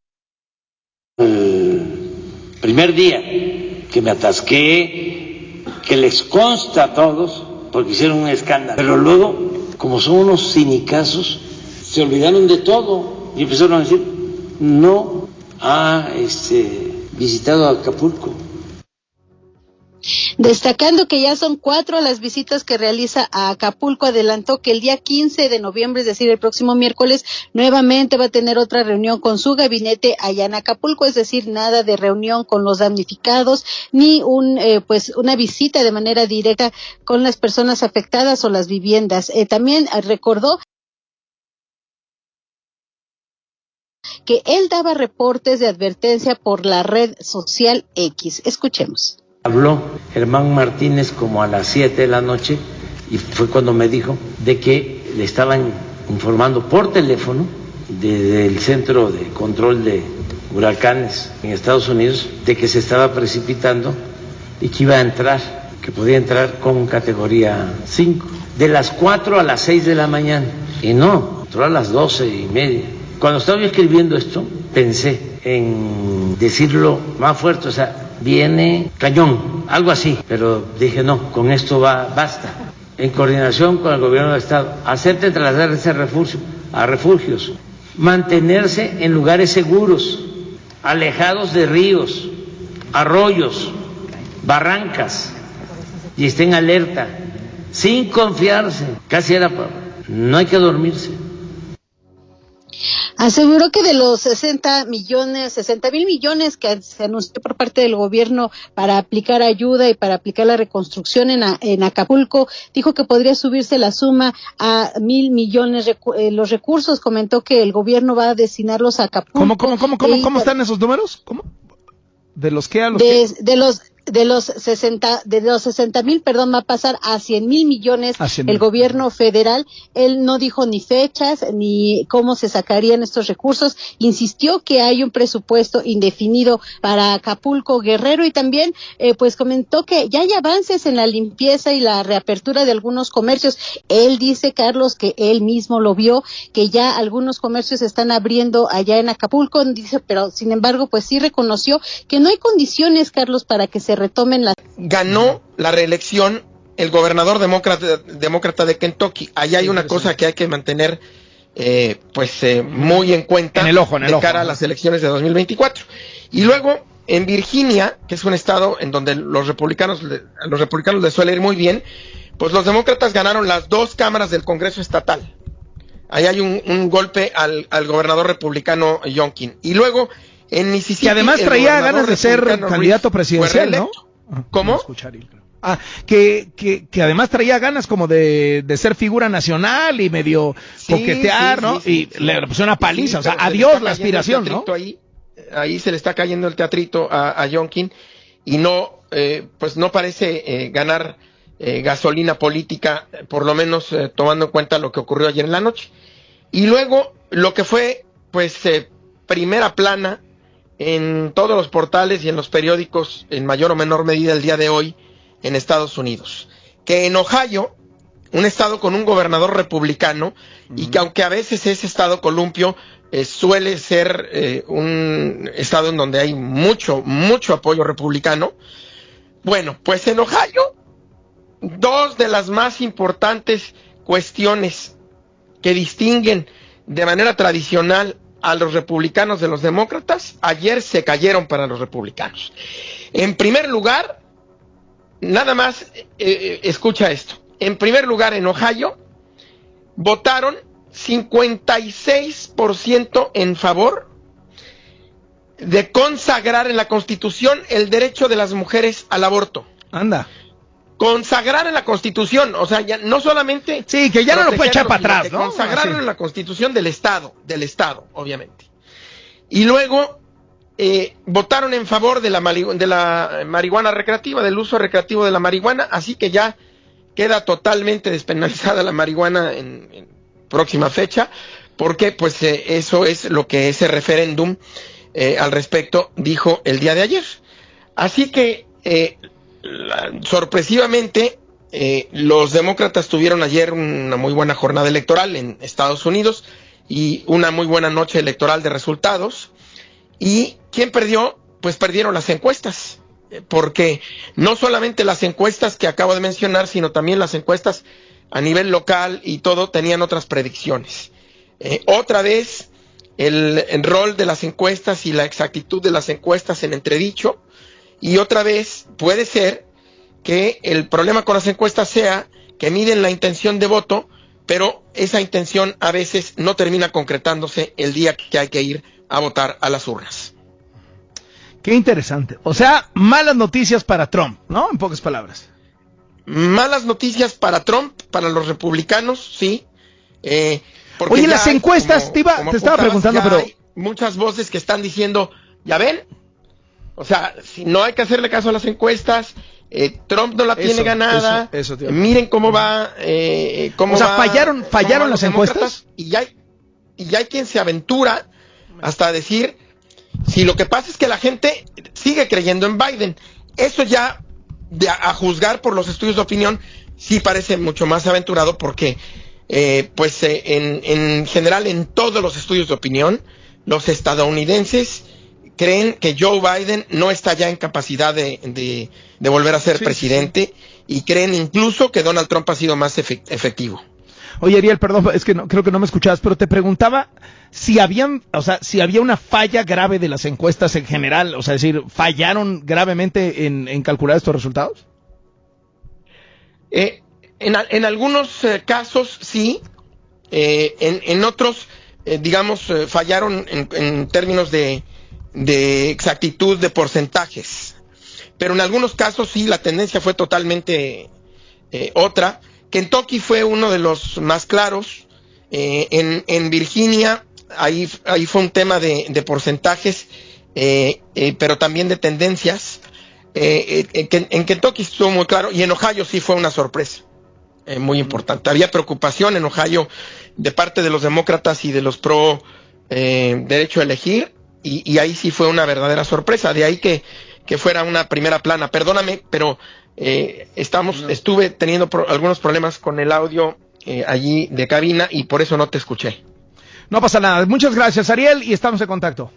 El primer día que me atasqué, que les consta a todos, porque hicieron un escándalo, pero luego, como son unos cinicazos, se olvidaron de todo. Y empezaron a decir, no ha este, visitado Acapulco. Destacando que ya son cuatro las visitas que realiza a Acapulco, adelantó que el día quince de noviembre, es decir, el próximo miércoles, nuevamente va a tener otra reunión con su gabinete allá en Acapulco, es decir, nada de reunión con los damnificados, ni un eh, pues una visita de manera directa con las personas afectadas o las viviendas. Eh, también recordó que él daba reportes de advertencia por la red social X. Escuchemos. Habló Germán Martínez como a las siete de la noche y fue cuando me dijo de que le estaban informando por teléfono desde el Centro de Control de Huracanes en Estados Unidos de que se estaba precipitando y que iba a entrar, que podía entrar con categoría cinco, de las cuatro a las seis de la mañana. Y no, entró a las doce y media. Cuando estaba escribiendo esto, pensé en decirlo más fuerte, o sea, viene cañón, algo así, pero dije no, con esto va, basta. En coordinación con el gobierno del estado, acepten trasladarse a refugio, a refugios, mantenerse en lugares seguros, alejados de ríos, arroyos, barrancas, y estén alerta, sin confiarse, casi era, no hay que dormirse. Aseguró que de los sesenta millones, sesenta mil millones que se anunció por parte del gobierno para aplicar ayuda y para aplicar la reconstrucción en, a, en Acapulco, dijo que podría subirse la suma a mil millones. Recu- eh, los recursos, comentó que el gobierno va a destinarlos a Acapulco. ¿Cómo, cómo, cómo, cómo, y, cómo están esos números? ¿Cómo? ¿De los qué a los de, qué? de los de los sesenta de los sesenta mil, perdón, va a pasar a cien mil millones el gobierno federal. Él no dijo ni fechas ni cómo se sacarían estos recursos. Insistió que hay un presupuesto indefinido para Acapulco, Guerrero, y también eh, pues comentó que ya hay avances en la limpieza y la reapertura de algunos comercios. Él dice, Carlos, que él mismo lo vio, que ya algunos comercios se están abriendo allá en Acapulco. Dice, pero sin embargo, pues sí reconoció que no hay condiciones, Carlos, para que se retomen las... Ganó la reelección el gobernador demócrata, demócrata de Kentucky. Ahí hay una cosa que hay que mantener eh, pues eh, muy en cuenta en el ojo, en el de ojo, cara a las elecciones de dos mil veinticuatro. Y luego en Virginia, que es un estado en donde los republicanos a los republicanos les suele ir muy bien, pues los demócratas ganaron las dos cámaras del Congreso estatal. Ahí hay un, un golpe al, al gobernador republicano Youngkin. Y luego en Mississippi, que además traía ganas de ser candidato presidencial, ¿no? ¿Cómo? Ah, que, que, que además traía ganas como de, de ser figura nacional y medio sí, coquetear, sí, ¿no? Sí, sí, y sí, le pusieron una paliza, sí, o sea, adiós la aspiración, ¿no? Ahí, ahí se le está cayendo el teatrito a, a Youngkin y no, eh, pues no parece eh, ganar eh, gasolina política, por lo menos eh, tomando en cuenta lo que ocurrió ayer en la noche. Y luego, lo que fue, pues, eh, primera plana en todos los portales y en los periódicos, en mayor o menor medida el día de hoy, en Estados Unidos, que en Ohio, un estado con un gobernador republicano, uh-huh. y que aunque a veces ese estado columpio eh, suele ser eh, un estado en donde hay mucho, mucho apoyo republicano, bueno, pues en Ohio, dos de las más importantes cuestiones que distinguen de manera tradicional a los republicanos de los demócratas, ayer se cayeron para los republicanos. En primer lugar, nada más, eh, escucha esto, en primer lugar en Ohio, votaron cincuenta y seis por ciento en favor de consagrar en la Constitución el derecho de las mujeres al aborto. Anda. Consagrar en la Constitución, o sea, ya no solamente... Sí, que ya no lo puede echar para atrás, ¿no? Consagraron ah, sí. en la Constitución del Estado, del Estado, obviamente. Y luego eh, votaron en favor de la, de la marihuana recreativa, del uso recreativo de la marihuana, así que ya queda totalmente despenalizada la marihuana en, en próxima fecha, porque pues eh, eso es lo que ese referéndum eh, al respecto dijo el día de ayer. Así que... Eh, La, sorpresivamente, eh, los demócratas tuvieron ayer una muy buena jornada electoral en Estados Unidos y una muy buena noche electoral de resultados. ¿Y quién perdió? Pues perdieron las encuestas, porque no solamente las encuestas que acabo de mencionar, sino también las encuestas a nivel local y todo tenían otras predicciones. Eh, otra vez, el, el rol de las encuestas y la exactitud de las encuestas en entredicho. Y otra vez puede ser que el problema con las encuestas sea que miden la intención de voto, pero esa intención a veces no termina concretándose el día que hay que ir a votar a las urnas. Qué interesante. O sea, malas noticias para Trump, ¿no? En pocas palabras. Malas noticias para Trump, para los republicanos, sí. Eh, porque Oye, las encuestas, como, te, iba, te estaba preguntando, pero... Hay muchas voces que están diciendo, ya ven, o sea, si no hay que hacerle caso a las encuestas, eh, Trump no la eso, tiene ganada, eso, eso, miren cómo va, eh, cómo o sea, va, fallaron, fallaron las encuestas, y ya hay, y ya hay quien se aventura hasta decir, si lo que pasa es que la gente sigue creyendo en Biden, eso ya, de, a juzgar por los estudios de opinión, sí parece mucho más aventurado, porque, eh, pues, eh, en, en general, en todos los estudios de opinión, los estadounidenses creen que Joe Biden no está ya en capacidad de, de, de volver a ser sí, presidente sí. y creen incluso que Donald Trump ha sido más efectivo. Oye, Ariel, perdón, es que no, creo que no me escuchabas, pero te preguntaba si habían, o sea, si había una falla grave de las encuestas en general, o sea, es decir, ¿fallaron gravemente en, en calcular estos resultados? Eh, en, en algunos eh, casos sí, eh, en, en otros eh, digamos, eh, fallaron en, en términos de, de exactitud de porcentajes. Pero en algunos casos sí, la tendencia fue totalmente eh, otra. Kentucky fue uno de los más claros. Eh, en, en Virginia, ahí, ahí fue un tema de, de porcentajes, eh, eh, pero también de tendencias. Eh, eh, en, en Kentucky estuvo muy claro, y en Ohio sí fue una sorpresa. Eh, muy importante. Había preocupación en Ohio de parte de los demócratas y de los pro eh, derecho a elegir, y, y ahí sí fue una verdadera sorpresa. De ahí que, que fuera una primera plana. Perdóname, pero eh, estamos, no. estuve teniendo pro, algunos problemas con el audio eh, allí de cabina y por eso no te escuché. No pasa nada. Muchas gracias, Ariel, y estamos en contacto.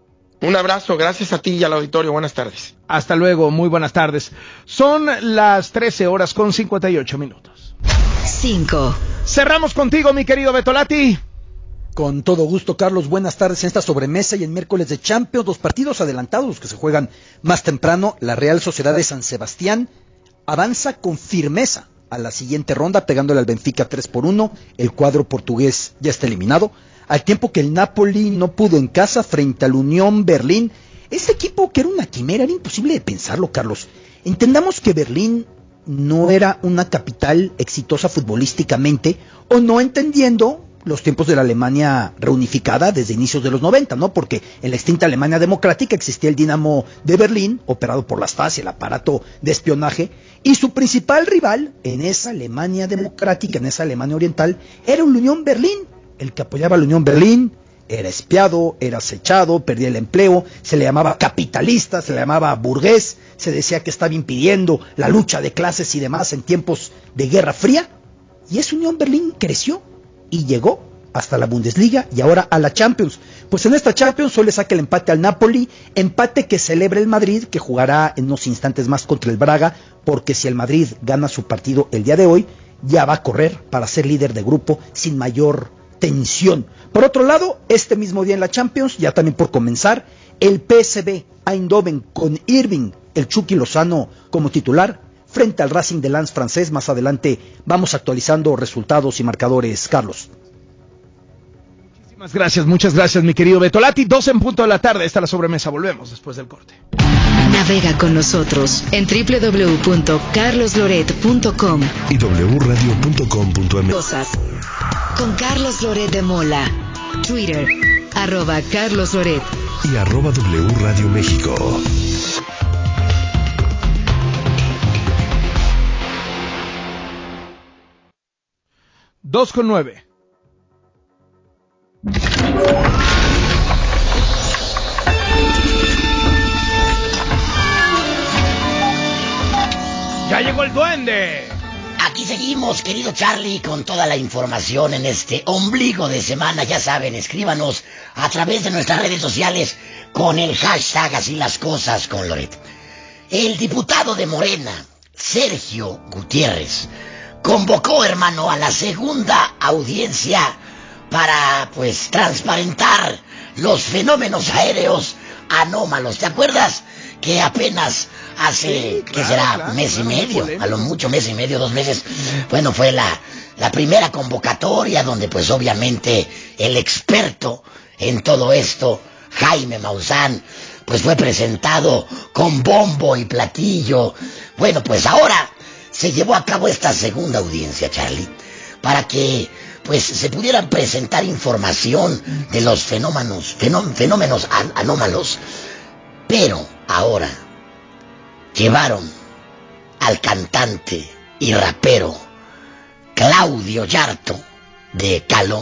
Un abrazo, gracias a ti y al auditorio, buenas tardes. Hasta luego, muy buenas tardes. Son las trece horas con cincuenta y ocho minutos. cinco. Cerramos contigo, mi querido Betolati. Con todo gusto, Carlos, buenas tardes en esta sobremesa y en miércoles de Champions, dos partidos adelantados, los que se juegan más temprano. La Real Sociedad de San Sebastián avanza con firmeza a la siguiente ronda, pegándole al Benfica tres por uno, el cuadro portugués ya está eliminado. Al tiempo que el Napoli no pudo en casa frente al Unión Berlín, este equipo que era una quimera, era imposible de pensarlo, Carlos. Entendamos que Berlín no era una capital exitosa futbolísticamente, o no entendiendo los tiempos de la Alemania reunificada desde inicios de los noventa, ¿no? Porque en la extinta Alemania democrática existía el Dinamo de Berlín, operado por las F A S, el aparato de espionaje, y su principal rival en esa Alemania democrática, en esa Alemania oriental, era la Unión Berlín. El que apoyaba a la Unión Berlín era espiado, era acechado, perdía el empleo, se le llamaba capitalista, se le llamaba burgués, se decía que estaba impidiendo la lucha de clases y demás en tiempos de Guerra Fría, y esa Unión Berlín creció y llegó hasta la Bundesliga y ahora a la Champions. Pues en esta Champions solo le saca el empate al Napoli, empate que celebra el Madrid, que jugará en unos instantes más contra el Braga, porque si el Madrid gana su partido el día de hoy, ya va a correr para ser líder de grupo sin mayor tensión. Por otro lado, este mismo día en la Champions, ya también por comenzar, el P S V Eindhoven con Irving, el Chucky Lozano como titular, frente al Racing de Lens francés. Más adelante vamos actualizando resultados y marcadores, Carlos. Muchísimas gracias, muchas gracias, mi querido Betolati. Dos en punto de la tarde, esta es la sobremesa. Volvemos después del corte. Navega con nosotros en doble u doble u doble u punto carlos loret punto com y doble u radio punto com punto m x. Con Carlos Loret de Mola, Twitter, arroba Carlos Loret y arroba W Radio México. Dos con nueve. ¡Ya llegó el duende! Aquí seguimos, querido Charlie, con toda la información en este ombligo de semana. Ya saben, escríbanos a través de nuestras redes sociales con el hashtag Así las Cosas con Loret. El diputado de Morena, Sergio Gutiérrez, convocó, hermano, a la segunda audiencia para, pues, transparentar los fenómenos aéreos anómalos. ¿Te acuerdas que apenas hace, sí, claro, ¿qué será? Claro, mes claro, y medio, a lo mucho mes y medio, dos meses, bueno, fue la, la primera convocatoria donde pues obviamente el experto en todo esto, Jaime Maussan, pues fue presentado con bombo y platillo. Bueno, pues ahora se llevó a cabo esta segunda audiencia, Charlie, para que pues se pudieran presentar información de los fenómenos, fenó- fenómenos an- anómalos, pero ahora llevaron al cantante y rapero Claudio Yarto de Caló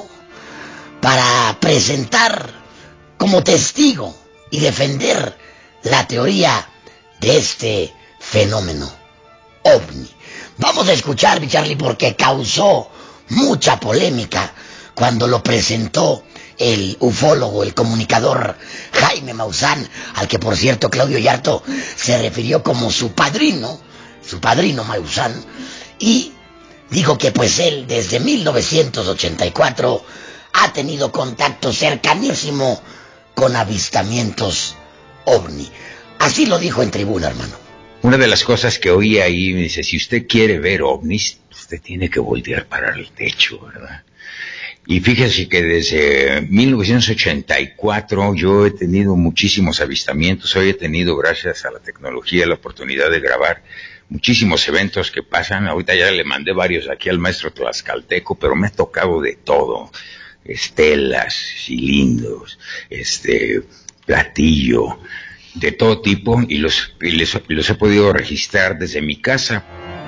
para presentar como testigo y defender la teoría de este fenómeno ovni. Vamos a escuchar, mi Charlie, porque causó mucha polémica cuando lo presentó el ufólogo, el comunicador Jaime Maussan, al que por cierto Claudio Yarto se refirió como su padrino, su padrino Maussan, y dijo que pues él desde mil novecientos ochenta y cuatro ha tenido contacto cercanísimo con avistamientos ovni. Así lo dijo en tribuna, hermano. Una de las cosas que oí ahí me dice, si usted quiere ver ovnis, usted tiene que voltear para el techo, ¿verdad? Y fíjese que desde mil novecientos ochenta y cuatro yo he tenido muchísimos avistamientos. Hoy he tenido, gracias a la tecnología, la oportunidad de grabar muchísimos eventos que pasan. Ahorita ya le mandé varios aquí al maestro tlaxcalteco, pero me ha tocado de todo. Estelas, cilindros, este, platillo, de todo tipo, y los, y les, los he podido registrar desde mi casa.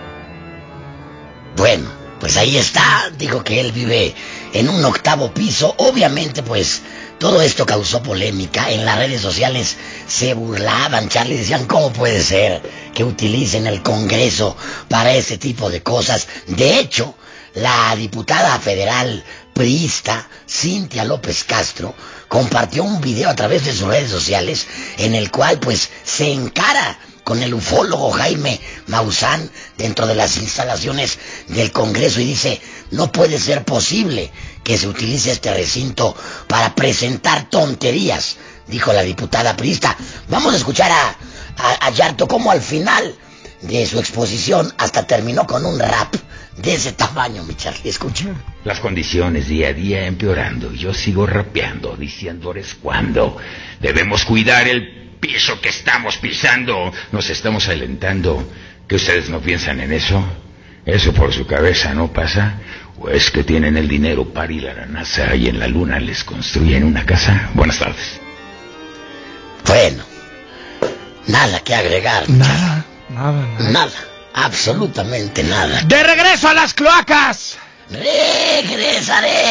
Bueno, pues ahí está. Digo que él vive en un octavo piso. Obviamente, pues, todo esto causó polémica. En las redes sociales se burlaban, Charlie, decían, ¿cómo puede ser que utilicen el Congreso para ese tipo de cosas? De hecho, la diputada federal priista Cintia López Castro compartió un video a través de sus redes sociales en el cual, pues, se encara con el ufólogo Jaime Maussan dentro de las instalaciones del Congreso y dice, no puede ser posible que se utilice este recinto para presentar tonterías, dijo la diputada priista. Vamos a escuchar a, a, a Yarto como al final de su exposición hasta terminó con un rap de ese tamaño, mi Charlie, escucha. Las condiciones día a día empeorando, yo sigo rapeando, diciéndoles cuándo debemos cuidar el piso que estamos pisando. Nos estamos alentando. ¿Que ustedes no piensan en eso? ¿Eso por su cabeza no pasa? ¿O es que tienen el dinero para ir a la NASA y en la luna les construyen una casa? Buenas tardes. Bueno, nada que agregar. Nada, nada, nada. Nada, absolutamente nada. ¡De regreso a las cloacas! Regresaré.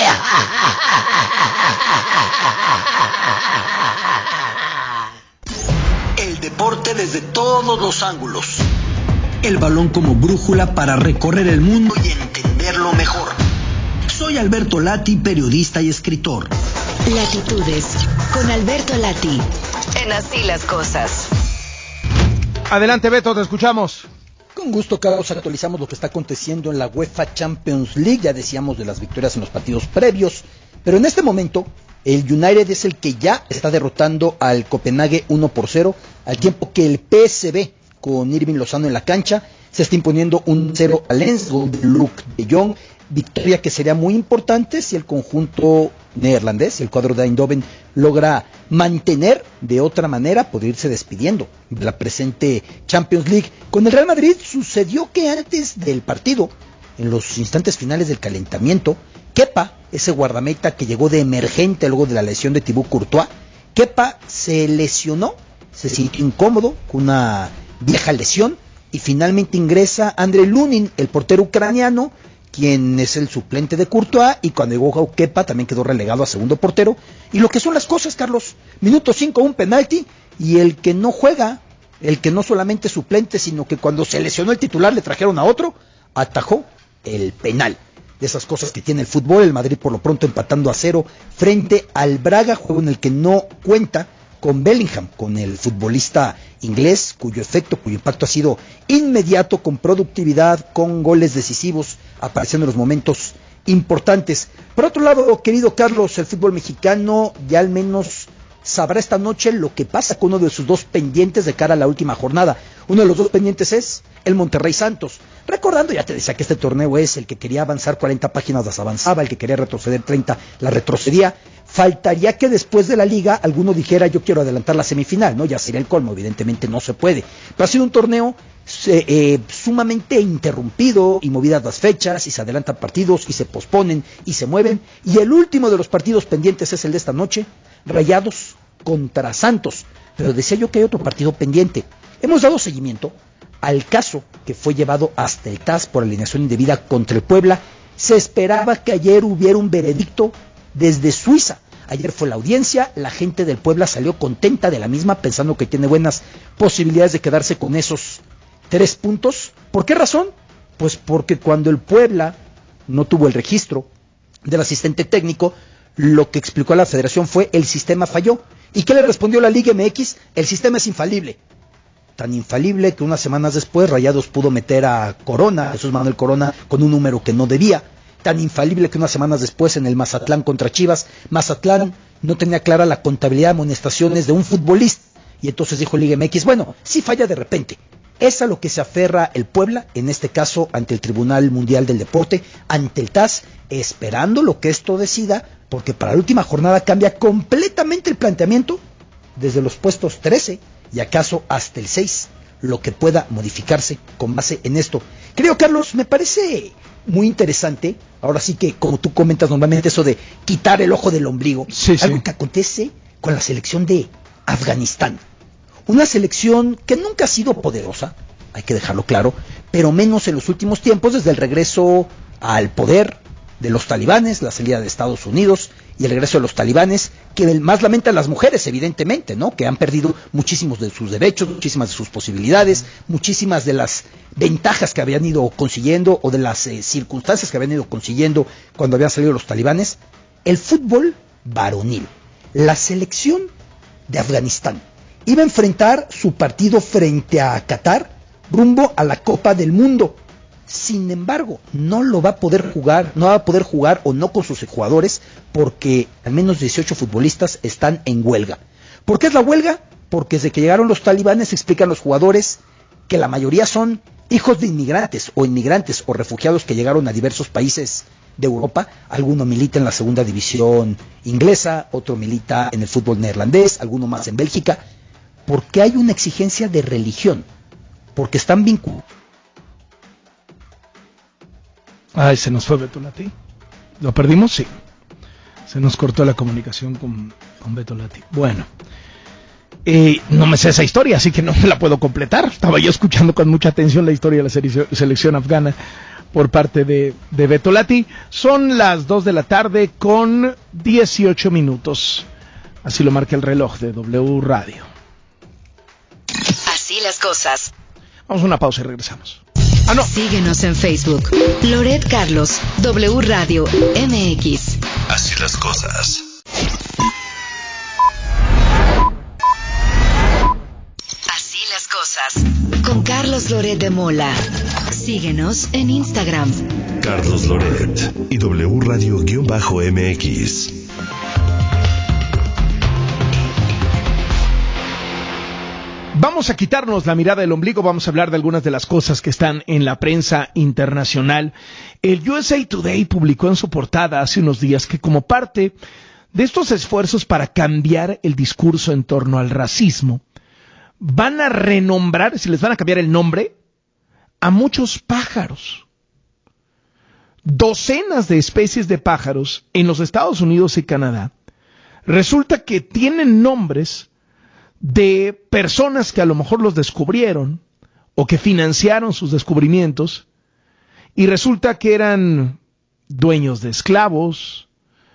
El deporte desde todos los ángulos. El balón como brújula para recorrer el mundo y entenderlo mejor. Soy Alberto Lati, periodista y escritor. Latitudes, con Alberto Lati, en Así las Cosas. Adelante, Beto, te escuchamos. Con gusto, Carlos, actualizamos lo que está aconteciendo en la UEFA Champions League. Ya decíamos de las victorias en los partidos previos, pero en este momento el United es el que ya está derrotando al Copenhague uno por cero, al tiempo que el P S V, con Irving Lozano en la cancha, se está imponiendo un cero al Lens, gol de Luke de Jong, victoria que sería muy importante si el conjunto neerlandés, el cuadro de Eindhoven, logra mantener de otra manera, podría irse despidiendo de la presente Champions League. Con el Real Madrid sucedió que antes del partido, en los instantes finales del calentamiento, Kepa, ese guardameta que llegó de emergente luego de la lesión de Thibaut Courtois, Kepa se lesionó, se sintió incómodo con una vieja lesión y finalmente ingresa Andrei Lunin, el portero ucraniano, quien es el suplente de Courtois, y cuando llegó Kepa también quedó relegado a segundo portero. Y lo que son las cosas, Carlos, minuto cinco, un penalti, y el que no juega, el que no solamente es suplente, sino que cuando se lesionó el titular le trajeron a otro, atajó el penal. De esas cosas que tiene el fútbol, el Madrid por lo pronto empatando a cero frente al Braga, juego en el que no cuenta con Bellingham, con el futbolista inglés, cuyo efecto, cuyo impacto ha sido inmediato, con productividad, con goles decisivos, apareciendo en los momentos importantes. Por otro lado, querido Carlos, el fútbol mexicano ya al menos sabrá esta noche lo que pasa con uno de sus dos pendientes de cara a la última jornada. Uno de los dos pendientes es el Monterrey Santos. Recordando, ya te decía que este torneo es el que quería avanzar cuarenta páginas, las avanzaba, el que quería retroceder treinta, la retrocedía. Faltaría que después de la liga alguno dijera yo quiero adelantar la semifinal, ¿no? Ya sería el colmo, evidentemente no se puede. Pero ha sido un torneo eh, eh, sumamente interrumpido y movidas las fechas y se adelantan partidos y se posponen y se mueven. Y el último de los partidos pendientes es el de esta noche, Rayados contra Santos. Pero decía yo que hay otro partido pendiente. Hemos dado seguimiento al caso que fue llevado hasta el T A S por alineación indebida contra el Puebla. Se esperaba que ayer hubiera un veredicto desde Suiza. Ayer fue la audiencia, la gente del Puebla salió contenta de la misma, pensando que tiene buenas posibilidades de quedarse con esos tres puntos. ¿Por qué razón? Pues porque cuando el Puebla no tuvo el registro del asistente técnico, lo que explicó a la federación fue el sistema falló. ¿Y qué le respondió la Liga M X? El sistema es infalible. Tan infalible que unas semanas después Rayados pudo meter a Corona, Jesús Manuel Corona, con un número que no debía. Tan infalible que unas semanas después en el Mazatlán contra Chivas, Mazatlán no tenía clara la contabilidad de amonestaciones de un futbolista. Y entonces dijo Liga M X, bueno, sí falla de repente, Es a lo que se aferra el Puebla, en este caso ante el Tribunal Mundial del Deporte, ante el T A S, esperando lo que esto decida, porque para la última jornada cambia completamente el planteamiento desde los puestos trece y acaso hasta el seis, lo que pueda modificarse con base en esto. Creo, Carlos, me parece muy interesante, ahora sí que como tú comentas normalmente eso de quitar el ojo del ombligo, sí, algo sí. que acontece con la selección de Afganistán. Una selección que nunca ha sido poderosa, hay que dejarlo claro, pero menos en los últimos tiempos desde el regreso al poder de los talibanes, la salida de Estados Unidos y el regreso de los talibanes, que más lamentan las mujeres, evidentemente, ¿no? Que han perdido muchísimos de sus derechos, muchísimas de sus posibilidades, muchísimas de las ventajas que habían ido consiguiendo o de las eh, circunstancias que habían ido consiguiendo cuando habían salido los talibanes. El fútbol varonil, la selección de Afganistán, iba a enfrentar su partido frente a Qatar rumbo a la Copa del Mundo. Sin embargo, no lo va a poder jugar, no va a poder jugar o no con sus jugadores porque al menos dieciocho futbolistas están en huelga. ¿Por qué es la huelga? Porque desde que llegaron los talibanes explican los jugadores que la mayoría son hijos de inmigrantes o inmigrantes o refugiados que llegaron a diversos países de Europa. Alguno milita en la segunda división inglesa, otro milita en el fútbol neerlandés, alguno más en Bélgica. Porque hay una exigencia de religión, porque están vinculados. Ay, se nos fue Beto Lati. ¿Lo perdimos? Sí. Se nos cortó la comunicación con, con Beto Lati. Bueno, eh, no me sé esa historia, así que no me la puedo completar. Estaba yo escuchando con mucha atención la historia de la selección, selección afgana por parte de, de Beto Lati. Son las dos de la tarde con dieciocho minutos. Así lo marca el reloj de W Radio. Así las cosas. Vamos a una pausa y regresamos. Ah, no. Síguenos en Facebook. Loret Carlos, W Radio M X. Así las cosas. Así las cosas. Con Carlos Loret de Mola. Síguenos en Instagram. Carlos Loret y W Radio-M X. Vamos a quitarnos la mirada del ombligo, vamos a hablar de algunas de las cosas que están en la prensa internacional. El U S A Today publicó en su portada hace unos días que como parte de estos esfuerzos para cambiar el discurso en torno al racismo, van a renombrar, si les van a cambiar el nombre, a muchos pájaros. Docenas de especies de pájaros en los Estados Unidos y Canadá. Resulta que tienen nombres de personas que a lo mejor los descubrieron o que financiaron sus descubrimientos y resulta que eran dueños de esclavos,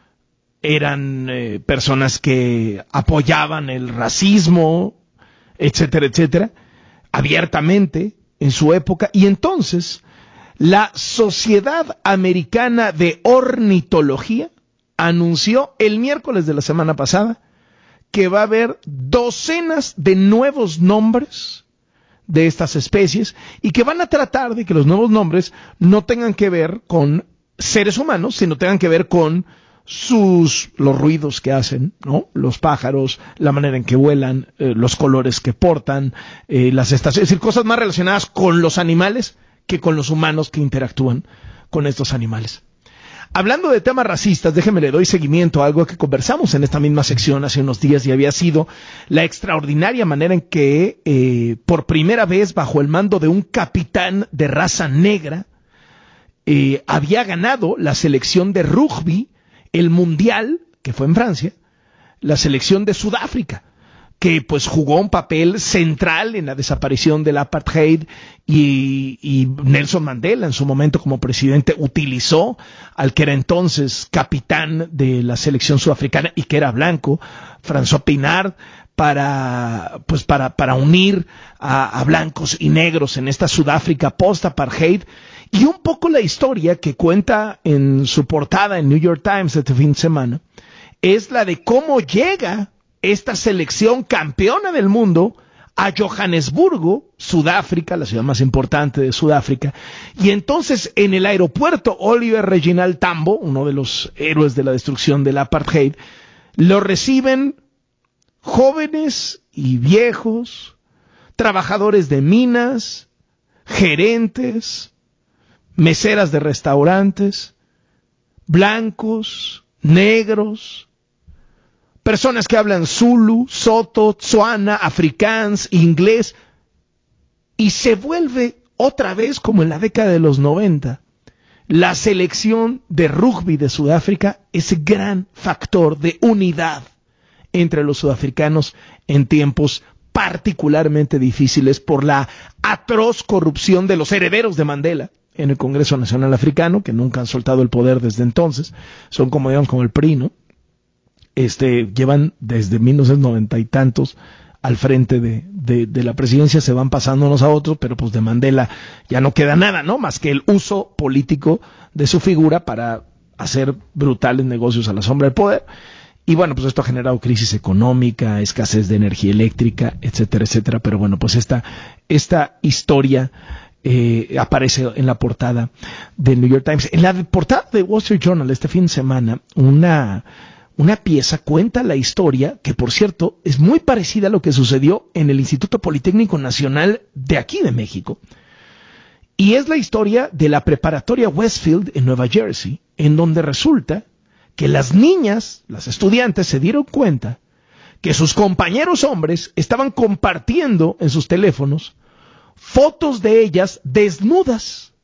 eran eh, personas que apoyaban el racismo, etcétera, etcétera, abiertamente en su época. Y entonces la Sociedad Americana de Ornitología anunció el miércoles de la semana pasada que va a haber docenas de nuevos nombres de estas especies y que van a tratar de que los nuevos nombres no tengan que ver con seres humanos, sino tengan que ver con sus los ruidos que hacen, ¿no? Los pájaros, la manera en que vuelan, eh, los colores que portan, eh, las estaciones, es decir, cosas más relacionadas con los animales que con los humanos que interactúan con estos animales. Hablando de temas racistas, déjeme le doy seguimiento a algo que conversamos en esta misma sección hace unos días y había sido la extraordinaria manera en que eh, por primera vez bajo el mando de un capitán de raza negra eh, había ganado la selección de rugby, el mundial, que fue en Francia, la selección de Sudáfrica, que pues jugó un papel central en la desaparición del apartheid y, y Nelson Mandela en su momento como presidente utilizó al que era entonces capitán de la selección sudafricana y que era blanco, François Pienaar, para pues para para unir a, a blancos y negros en esta Sudáfrica post-apartheid. Y un poco la historia que cuenta en su portada en New York Times este fin de semana es la de cómo llega esta selección campeona del mundo a Johannesburgo, Sudáfrica, la ciudad más importante de Sudáfrica, y entonces en el aeropuerto Oliver Reginald Tambo, uno de los héroes de la destrucción del apartheid, lo reciben jóvenes y viejos, trabajadores de minas, gerentes, meseras de restaurantes, blancos, negros, personas que hablan Zulu, Soto, Tswana, afrikaans, inglés, y se vuelve otra vez como en la década de los noventa. La selección de rugby de Sudáfrica, ese gran factor de unidad entre los sudafricanos en tiempos particularmente difíciles por la atroz corrupción de los herederos de Mandela en el Congreso Nacional Africano, que nunca han soltado el poder desde entonces. Son como, digamos, como el P R I, ¿no? Este, llevan desde mil novecientos noventa y tantos al frente de, de, de la presidencia, se van pasando unos a otros, pero pues de Mandela ya no queda nada, ¿no? Más que el uso político de su figura para hacer brutales negocios a la sombra del poder. Y bueno, pues esto ha generado crisis económica, escasez de energía eléctrica, etcétera, etcétera. Pero bueno, pues esta, esta historia eh, aparece en la portada del New York Times. En la portada de Wall Street Journal este fin de semana, una... Una pieza cuenta la historia, que por cierto es muy parecida a lo que sucedió en el Instituto Politécnico Nacional de aquí de México. Y es la historia de la preparatoria Westfield en Nueva Jersey, en donde resulta que las niñas, las estudiantes, se dieron cuenta que sus compañeros hombres estaban compartiendo en sus teléfonos fotos de ellas desnudas.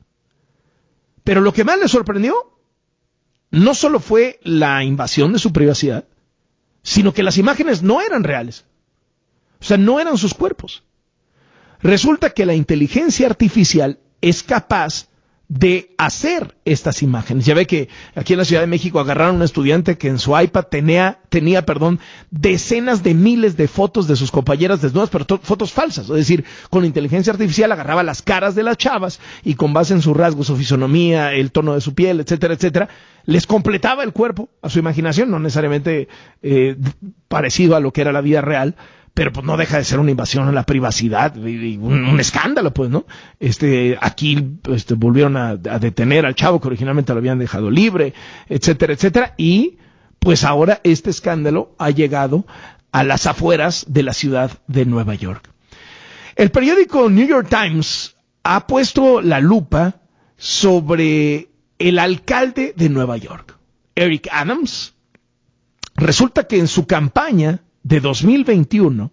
Pero lo que más les sorprendió no solo fue la invasión de su privacidad, sino que las imágenes no eran reales. O sea, no eran sus cuerpos. Resulta que la inteligencia artificial es capaz de hacer estas imágenes. Ya ve que aquí en la Ciudad de México agarraron a un estudiante que en su iPad tenía, tenía perdón, decenas de miles de fotos de sus compañeras desnudas, pero to- fotos falsas. Es decir, con la inteligencia artificial agarraba las caras de las chavas y con base en sus rasgos, su fisonomía, el tono de su piel, etcétera, etcétera, les completaba el cuerpo a su imaginación, no necesariamente eh, parecido a lo que era la vida real, pero pues no deja de ser una invasión a la privacidad y un, un escándalo, pues, ¿no? Este, aquí este, volvieron a, a detener al chavo que originalmente lo habían dejado libre, etcétera, etcétera, y pues ahora este escándalo ha llegado a las afueras de la ciudad de Nueva York. El periódico New York Times ha puesto la lupa sobre el alcalde de Nueva York, Eric Adams. Resulta que en su campaña de dos mil veintiuno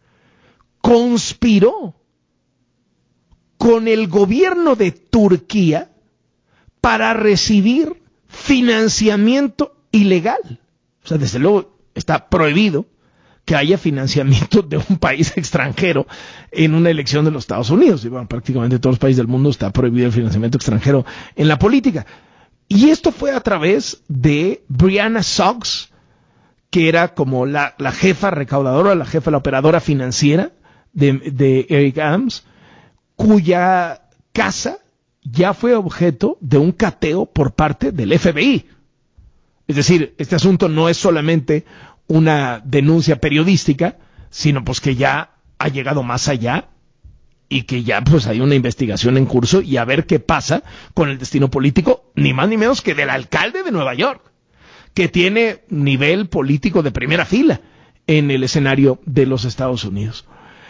conspiró con el gobierno de Turquía para recibir financiamiento ilegal. O sea, desde luego está prohibido que haya financiamiento de un país extranjero en una elección de los Estados Unidos. Y bueno, prácticamente en todos los países del mundo está prohibido el financiamiento extranjero en la política. Y esto fue a través de Brianna Suggs, que era como la, la jefa recaudadora, la jefa, la operadora financiera de, de Eric Adams, cuya casa ya fue objeto de un cateo por parte del F B I. Es decir, este asunto no es solamente una denuncia periodística, sino pues que ya ha llegado más allá y que ya pues hay una investigación en curso y a ver qué pasa con el destino político, ni más ni menos que del alcalde de Nueva York, que tiene nivel político de primera fila en el escenario de los Estados Unidos.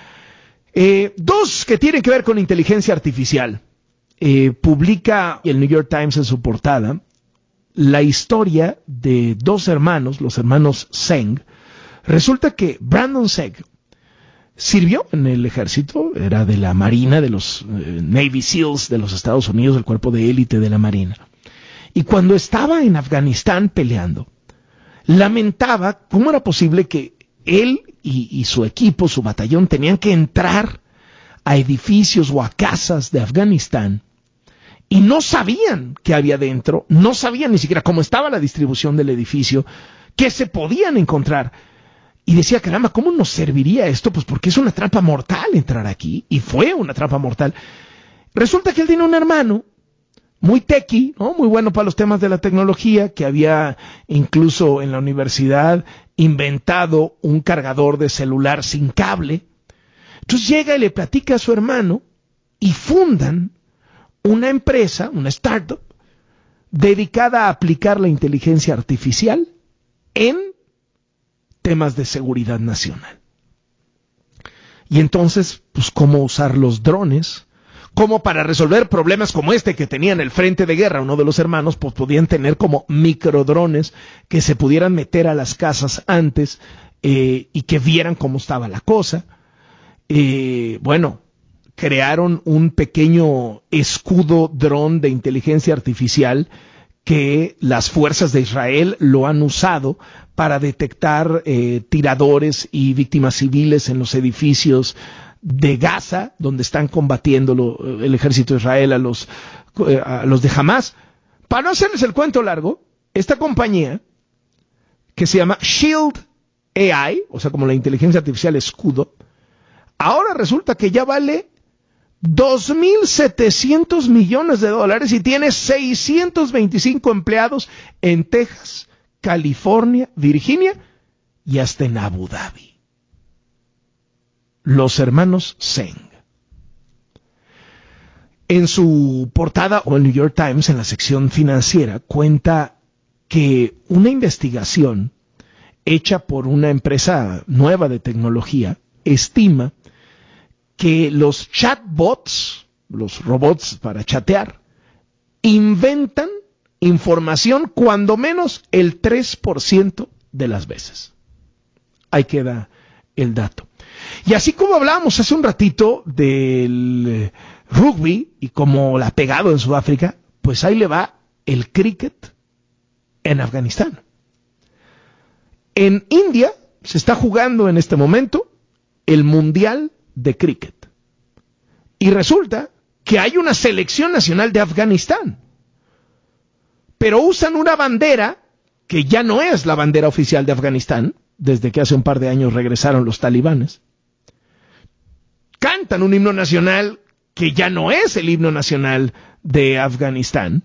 Eh, dos que tienen que ver con inteligencia artificial. Eh, publica el New York Times en su portada la historia de dos hermanos, los hermanos Seng. Resulta que Brandon Seng sirvió en el ejército, era de la Marina, de los eh, Navy SEALs de los Estados Unidos, el cuerpo de élite de la Marina. Y cuando estaba en Afganistán peleando, lamentaba cómo era posible que él y, y su equipo, su batallón, tenían que entrar a edificios o a casas de Afganistán y no sabían qué había dentro, no sabían ni siquiera cómo estaba la distribución del edificio, qué se podían encontrar. Y decía, caramba, ¿cómo nos serviría esto? Pues porque es una trampa mortal entrar aquí, y fue una trampa mortal. Resulta que él tiene un hermano muy tequi, ¿no? Muy bueno para los temas de la tecnología, que había incluso en la universidad inventado un cargador de celular sin cable. Entonces llega y le platica a su hermano y fundan una empresa, una startup, dedicada a aplicar la inteligencia artificial en temas de seguridad nacional. Y entonces, pues, ¿cómo usar los drones? Como para resolver problemas como este que tenían el frente de guerra, uno de los hermanos, pues podían tener como microdrones que se pudieran meter a las casas antes eh, y que vieran cómo estaba la cosa. Eh, bueno, crearon un pequeño escudo dron de inteligencia artificial que las fuerzas de Israel lo han usado para detectar eh, tiradores y víctimas civiles en los edificios de Gaza, donde están combatiendo lo, el ejército de Israel a los, a los de Hamas. Para no hacerles el cuento largo, esta compañía, que se llama Shield A I, o sea, como la inteligencia artificial escudo, ahora resulta que ya vale dos mil setecientos millones de dólares y tiene seiscientos veinticinco empleados en Texas, California, Virginia y hasta en Abu Dhabi. Los hermanos Zeng. En su portada o el New York Times, en la sección financiera, cuenta que una investigación hecha por una empresa nueva de tecnología estima que los chatbots, los robots para chatear, inventan información cuando menos el tres por ciento de las veces. Ahí queda el dato. Y así como hablábamos hace un ratito del rugby y cómo la ha pegado en Sudáfrica, pues ahí le va el cricket en Afganistán. En India se está jugando en este momento el Mundial de Cricket. Y resulta que hay una selección nacional de Afganistán. Pero usan una bandera que ya no es la bandera oficial de Afganistán, desde que hace un par de años regresaron los talibanes. Cantan un himno nacional que ya no es el himno nacional de Afganistán.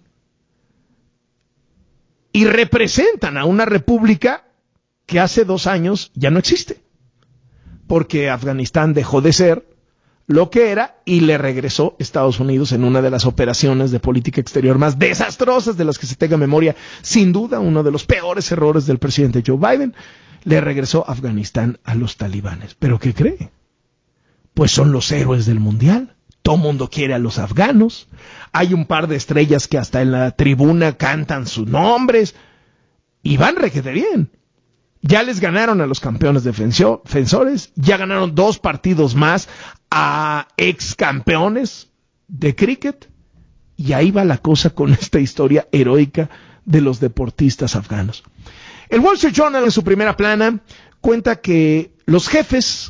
Y representan a una república que hace dos años ya no existe. Porque Afganistán dejó de ser lo que era y le regresó Estados Unidos en una de las operaciones de política exterior más desastrosas de las que se tenga memoria. Sin duda, uno de los peores errores del presidente Joe Biden. Le regresó Afganistán a los talibanes. ¿Pero qué cree? Pues son los héroes del mundial. Todo mundo quiere a los afganos. Hay un par de estrellas que hasta en la tribuna cantan sus nombres. Y van requete bien. Ya les ganaron a los campeones defensores. Ya ganaron dos partidos más a ex campeones de cricket. Y ahí va la cosa con esta historia heroica de los deportistas afganos. El Wall Street Journal, en su primera plana, cuenta que los jefes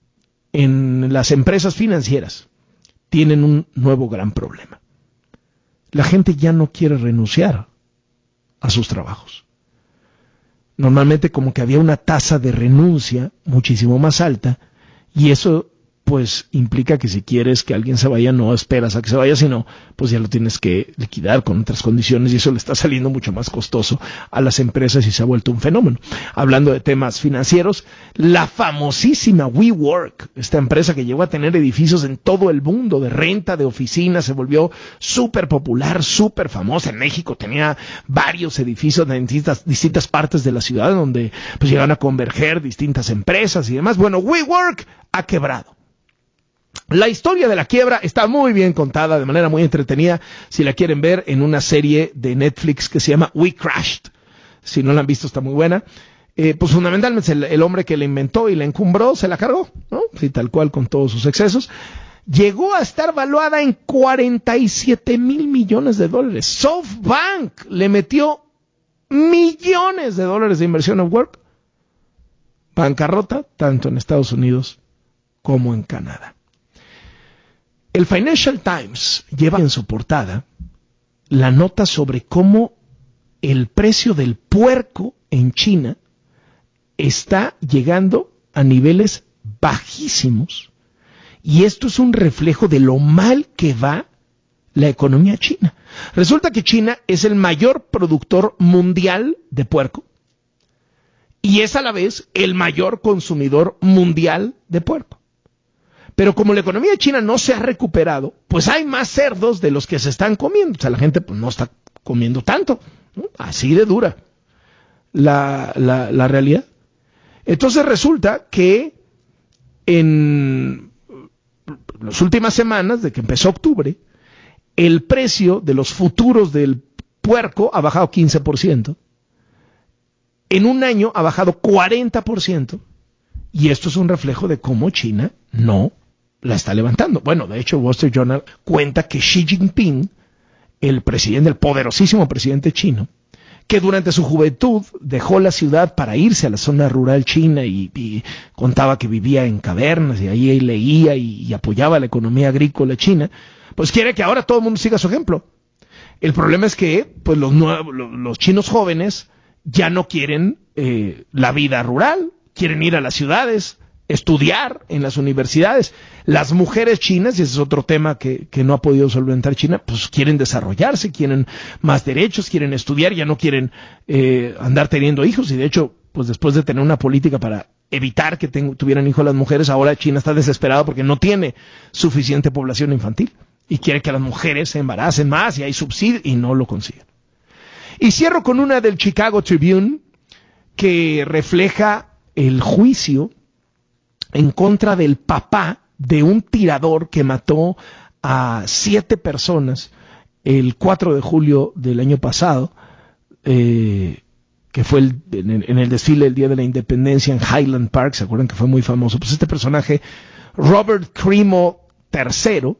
en las empresas financieras tienen un nuevo gran problema. La gente ya no quiere renunciar a sus trabajos. Normalmente como que había una tasa de renuncia muchísimo más alta, y eso pues implica que si quieres que alguien se vaya, no esperas a que se vaya, sino pues ya lo tienes que liquidar con otras condiciones, y eso le está saliendo mucho más costoso a las empresas y se ha vuelto un fenómeno. Hablando de temas financieros, la famosísima WeWork, esta empresa que llegó a tener edificios en todo el mundo de renta de oficinas, se volvió súper popular, súper famosa. En México tenía varios edificios en distintas, distintas partes de la ciudad donde pues llegaban a converger distintas empresas y demás. Bueno, WeWork ha quebrado. La historia de la quiebra está muy bien contada, de manera muy entretenida, si la quieren ver, en una serie de Netflix que se llama We Crashed. Si no la han visto, está muy buena. Eh, pues fundamentalmente el, el hombre que la inventó y la encumbró se la cargó, ¿no? Sí, tal cual, con todos sus excesos. Llegó a estar valuada en cuarenta y siete mil millones de dólares. SoftBank le metió millones de dólares de inversión en WeWork. Bancarrota, tanto en Estados Unidos como en Canadá. El Financial Times lleva en su portada la nota sobre cómo el precio del puerco en China está llegando a niveles bajísimos, y esto es un reflejo de lo mal que va la economía china. Resulta que China es el mayor productor mundial de puerco y es a la vez el mayor consumidor mundial de puerco. Pero como la economía de China no se ha recuperado, pues hay más cerdos de los que se están comiendo. O sea, la gente pues no está comiendo tanto, ¿no? Así de dura la, la, la realidad. Entonces resulta que en las últimas semanas, de que empezó octubre, el precio de los futuros del puerco ha bajado quince por ciento. En un año ha bajado cuarenta por ciento. Y esto es un reflejo de cómo China no la está levantando. Bueno, de hecho, el Wall Street Journal cuenta que Xi Jinping, el presidente, el poderosísimo presidente chino, que durante su juventud dejó la ciudad para irse a la zona rural china y, y contaba que vivía en cavernas y ahí leía y, y apoyaba la economía agrícola china, pues quiere que ahora todo el mundo siga su ejemplo. El problema es que pues los, nuevos, los, los chinos jóvenes ya no quieren eh, la vida rural, quieren ir a las ciudades, estudiar en las universidades. Las mujeres chinas, y ese es otro tema que, que no ha podido solventar China, pues quieren desarrollarse, quieren más derechos, quieren estudiar, ya no quieren eh, andar teniendo hijos. Y de hecho, pues después de tener una política para evitar que ten, tuvieran hijos las mujeres, ahora China está desesperada porque no tiene suficiente población infantil y quiere que las mujeres se embaracen más y hay subsidio y no lo consiguen. Y cierro con una del Chicago Tribune que refleja el juicio en contra del papá de un tirador que mató a siete personas el cuatro de julio del año pasado, eh, que fue el, en, el, en el desfile del Día de la Independencia en Highland Park. ¿Se acuerdan que fue muy famoso? Pues este personaje, Robert Crimo tercero,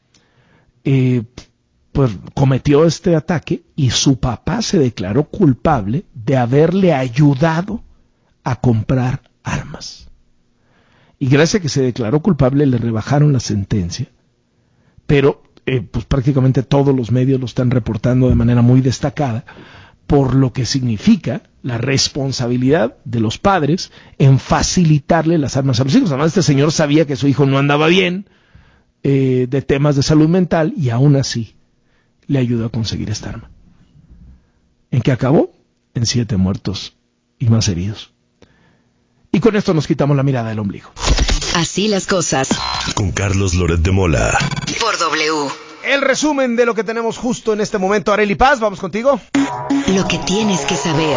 eh, pues cometió este ataque y su papá se declaró culpable de haberle ayudado a comprar armas. Y gracias a que se declaró culpable le rebajaron la sentencia, pero eh, pues prácticamente todos los medios lo están reportando de manera muy destacada, por lo que significa la responsabilidad de los padres en facilitarle las armas a los hijos. Además, este señor sabía que su hijo no andaba bien eh, de temas de salud mental y aún así le ayudó a conseguir esta arma. ¿En qué acabó? En siete muertos y más heridos. Y con esto nos quitamos la mirada del ombligo. Así las cosas. Con Carlos Loret de Mola. Por W. El resumen de lo que tenemos justo en este momento. Arely Paz, vamos contigo. Lo que tienes que saber.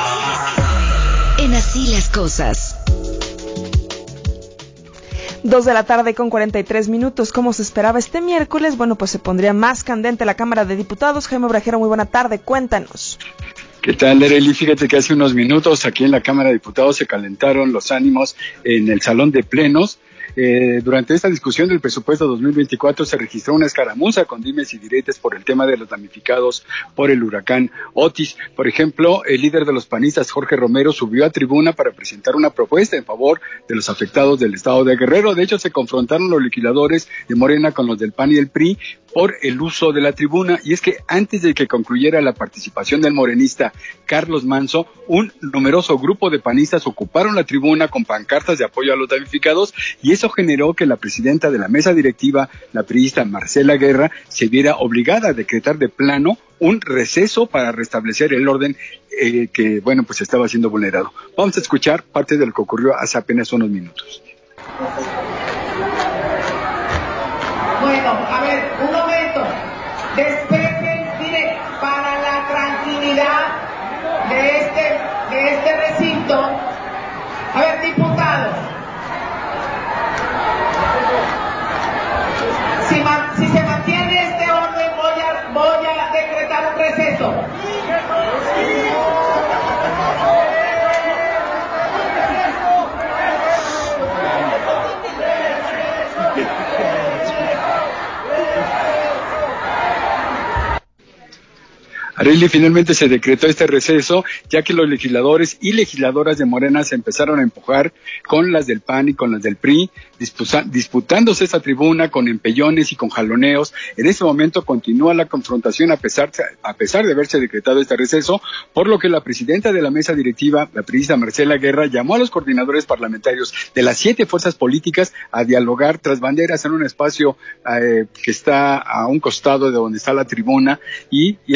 En Así las cosas. Dos de la tarde con cuarenta y tres minutos. Como se esperaba este miércoles, bueno, pues se pondría más candente la Cámara de Diputados. Jaime Obrajero, muy buena tarde, cuéntanos. ¿Qué tal, Arely? Fíjate que hace unos minutos aquí en la Cámara de Diputados se calentaron los ánimos en el Salón de Plenos. Eh, durante esta discusión del presupuesto dos mil veinticuatro se registró una escaramuza con dimes y diretes por el tema de los damnificados por el huracán Otis. Por ejemplo, el líder de los panistas, Jorge Romero, subió a tribuna para presentar una propuesta en favor de los afectados del estado de Guerrero. De hecho, se confrontaron los legisladores de Morena con los del P A N y el P R I por el uso de la tribuna, y es que antes de que concluyera la participación del morenista Carlos Manso, un numeroso grupo de panistas ocuparon la tribuna con pancartas de apoyo a los damnificados, y eso generó que la presidenta de la mesa directiva, la priista Marcela Guerra, se viera obligada a decretar de plano un receso para restablecer el orden eh, que, bueno, pues estaba siendo vulnerado. Vamos a escuchar parte de lo que ocurrió hace apenas unos minutos. Bueno, a ver, un momento. Despejen, mire, para la tranquilidad de este, de este recinto. A ver, diputados. Si, ma, si se mantiene este orden, voy a, voy a decretar un receso. Arely, finalmente se decretó este receso, ya que los legisladores y legisladoras de Morena se empezaron a empujar con las del P A N y con las del P R I, disputa, disputándose esta tribuna con empellones y con jaloneos. En este momento continúa la confrontación a pesar, a pesar de haberse decretado este receso, por lo que la presidenta de la mesa directiva, la priista Marcela Guerra, llamó a los coordinadores parlamentarios de las siete fuerzas políticas a dialogar tras banderas en un espacio eh, que está a un costado de donde está la tribuna, y, y es que los legisladores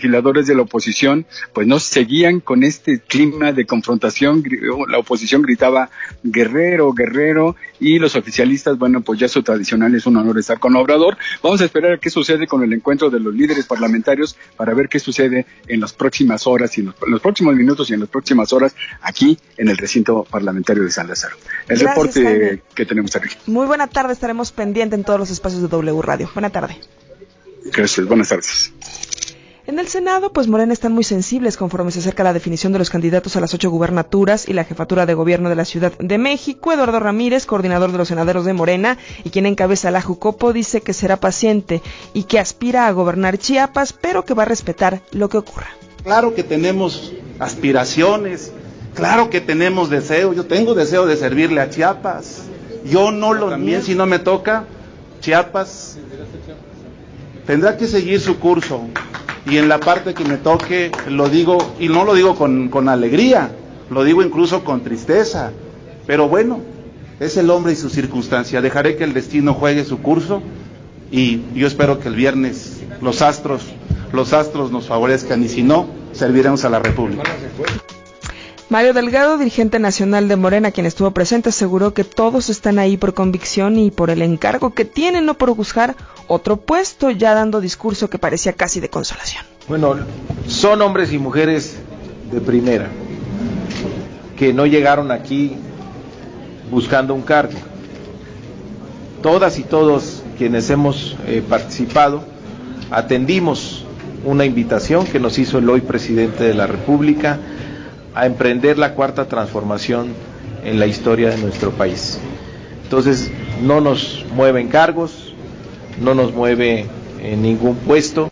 legisladores de la oposición pues no seguían con este clima de confrontación. La oposición gritaba Guerrero, Guerrero, y los oficialistas, bueno, pues ya su tradicional es un honor estar con Obrador. Vamos a esperar a qué sucede con el encuentro de los líderes parlamentarios para ver qué sucede en las próximas horas y en los, en los próximos minutos y en las próximas horas aquí en el recinto parlamentario de San Lázaro. El Gracias, reporte Jaime. que tenemos aquí. Muy buena tarde, estaremos pendientes en todos los espacios de W Radio. Buena tarde. Gracias, buenas tardes. En el Senado, pues Morena están muy sensibles conforme se acerca la definición de los candidatos a las ocho gubernaturas y la jefatura de gobierno de la Ciudad de México. Eduardo Ramírez, coordinador de los senadores de Morena y quien encabeza la Jucopo, dice que será paciente y que aspira a gobernar Chiapas, pero que va a respetar lo que ocurra. Claro que tenemos aspiraciones, claro que tenemos deseo. Yo tengo deseo de servirle a Chiapas. Yo no lo también si no me toca, Chiapas tendrá que seguir su curso. Y en la parte que me toque, lo digo, y no lo digo con, con alegría, lo digo incluso con tristeza, pero bueno, es el hombre y su circunstancia. Dejaré que el destino juegue su curso y yo espero que el viernes los astros, los astros nos favorezcan y si no, serviremos a la República. Mario Delgado, dirigente nacional de Morena, quien estuvo presente, aseguró que todos están ahí por convicción y por el encargo que tienen, no por buscar otro puesto, ya dando discurso que parecía casi de consolación. Bueno, son hombres y mujeres de primera, que no llegaron aquí buscando un cargo. Todas y todos quienes hemos eh, participado, atendimos una invitación que nos hizo el hoy presidente de la República a emprender la cuarta transformación en la historia de nuestro país. Entonces, no nos mueven cargos, no nos mueve en ningún puesto.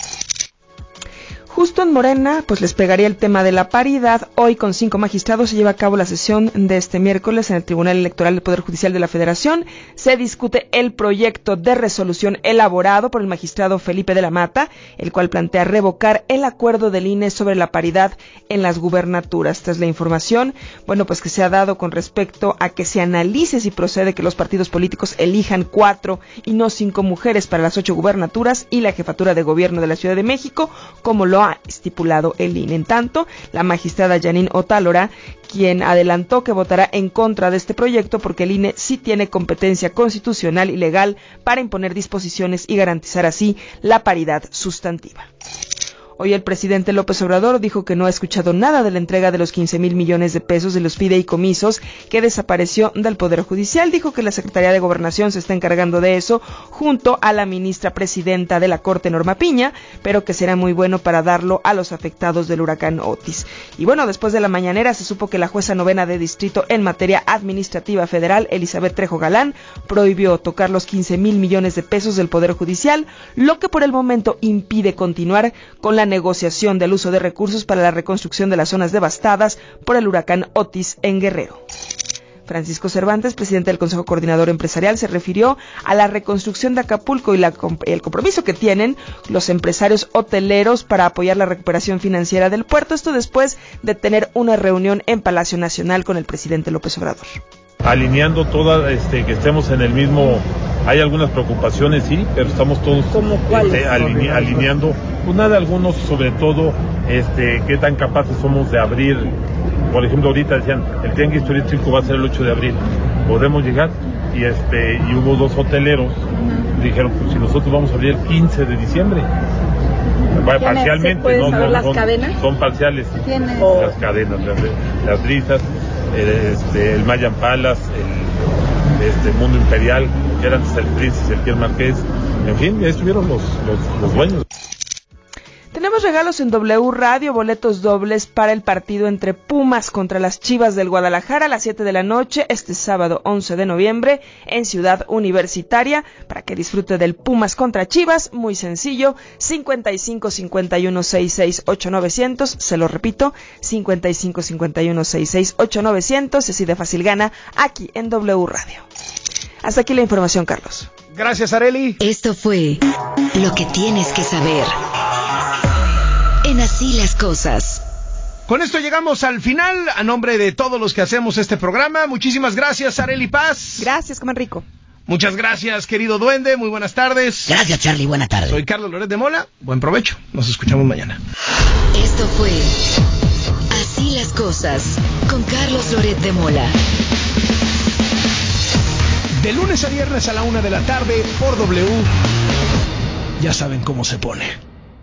Justo en Morena, pues les pegaría el tema de la paridad. Hoy, con cinco magistrados, se lleva a cabo la sesión de este miércoles en el Tribunal Electoral del Poder Judicial de la Federación. Se discute el proyecto de resolución elaborado por el magistrado Felipe de la Mata, el cual plantea revocar el acuerdo del I N E sobre la paridad en las gubernaturas. Esta es la información, bueno, pues que se ha dado con respecto a que se analice si procede que los partidos políticos elijan cuatro y no cinco mujeres para las ocho gubernaturas y la jefatura de gobierno de la Ciudad de México, como lo ha estipulado el I N E. En tanto, la magistrada Janine Otálora, quien adelantó que votará en contra de este proyecto porque el I N E sí tiene competencia constitucional y legal para imponer disposiciones y garantizar así la paridad sustantiva. Hoy el presidente López Obrador dijo que no ha escuchado nada de la entrega de los quince mil millones de pesos de los fideicomisos que desapareció del Poder Judicial. Dijo que la Secretaría de Gobernación se está encargando de eso junto a la ministra presidenta de la Corte, Norma Piña, pero que será muy bueno para darlo a los afectados del huracán Otis. Y bueno, después de la mañanera se supo que la jueza novena de distrito en materia administrativa federal, Elizabeth Trejo Galán, prohibió tocar los quince mil millones de pesos del Poder Judicial, lo que por el momento impide continuar con la negociación del uso de recursos para la reconstrucción de las zonas devastadas por el huracán Otis en Guerrero. Francisco Cervantes, presidente del Consejo Coordinador Empresarial, se refirió a la reconstrucción de Acapulco y la, el compromiso que tienen los empresarios hoteleros para apoyar la recuperación financiera del puerto, esto después de tener una reunión en Palacio Nacional con el presidente López Obrador. Alineando toda, este, que estemos en el mismo, hay algunas preocupaciones, sí, pero estamos todos este, aline, alineando, pues nada, algunos sobre todo, este, qué tan capaces somos de abrir, por ejemplo ahorita decían, el tianguis turístico va a ser el ocho de abril, podemos llegar, y este, y hubo dos hoteleros, uh-huh. dijeron, pues si nosotros vamos a abrir el quince de diciembre, bueno, parcialmente, no, no, las son, cadenas? son parciales, ¿Quiénes? Las cadenas, las, las brisas, Este, el Mayan Palace, el este, Mundo Imperial, que era antes el Princess, el Pierre Marqués, en fin, ya estuvieron los, los, los dueños. Tenemos regalos en W Radio, boletos dobles para el partido entre Pumas contra las Chivas del Guadalajara a las siete de la noche, este sábado once de noviembre, en Ciudad Universitaria, para que disfrute del Pumas contra Chivas, muy sencillo, cincuenta y cinco cincuenta y uno sesenta y seis ocho mil novecientos, se lo repito, cincuenta y cinco cincuenta y uno sesenta y seis ocho mil novecientos, así de fácil gana, aquí en W Radio. Hasta aquí la información, Carlos. Gracias, Arely. Esto fue Lo que tienes que saber en Así las Cosas. Con esto llegamos al final. A nombre de todos los que hacemos este programa, muchísimas gracias, Arely Paz. Gracias, coman rico. Muchas gracias, querido duende. Muy buenas tardes. Gracias, Charlie. Buena tarde. Soy Carlos Loret de Mola. Buen provecho. Nos escuchamos mañana. Esto fue Así las Cosas con Carlos Loret de Mola. De lunes a viernes a la una de la tarde por W. Ya saben cómo se pone.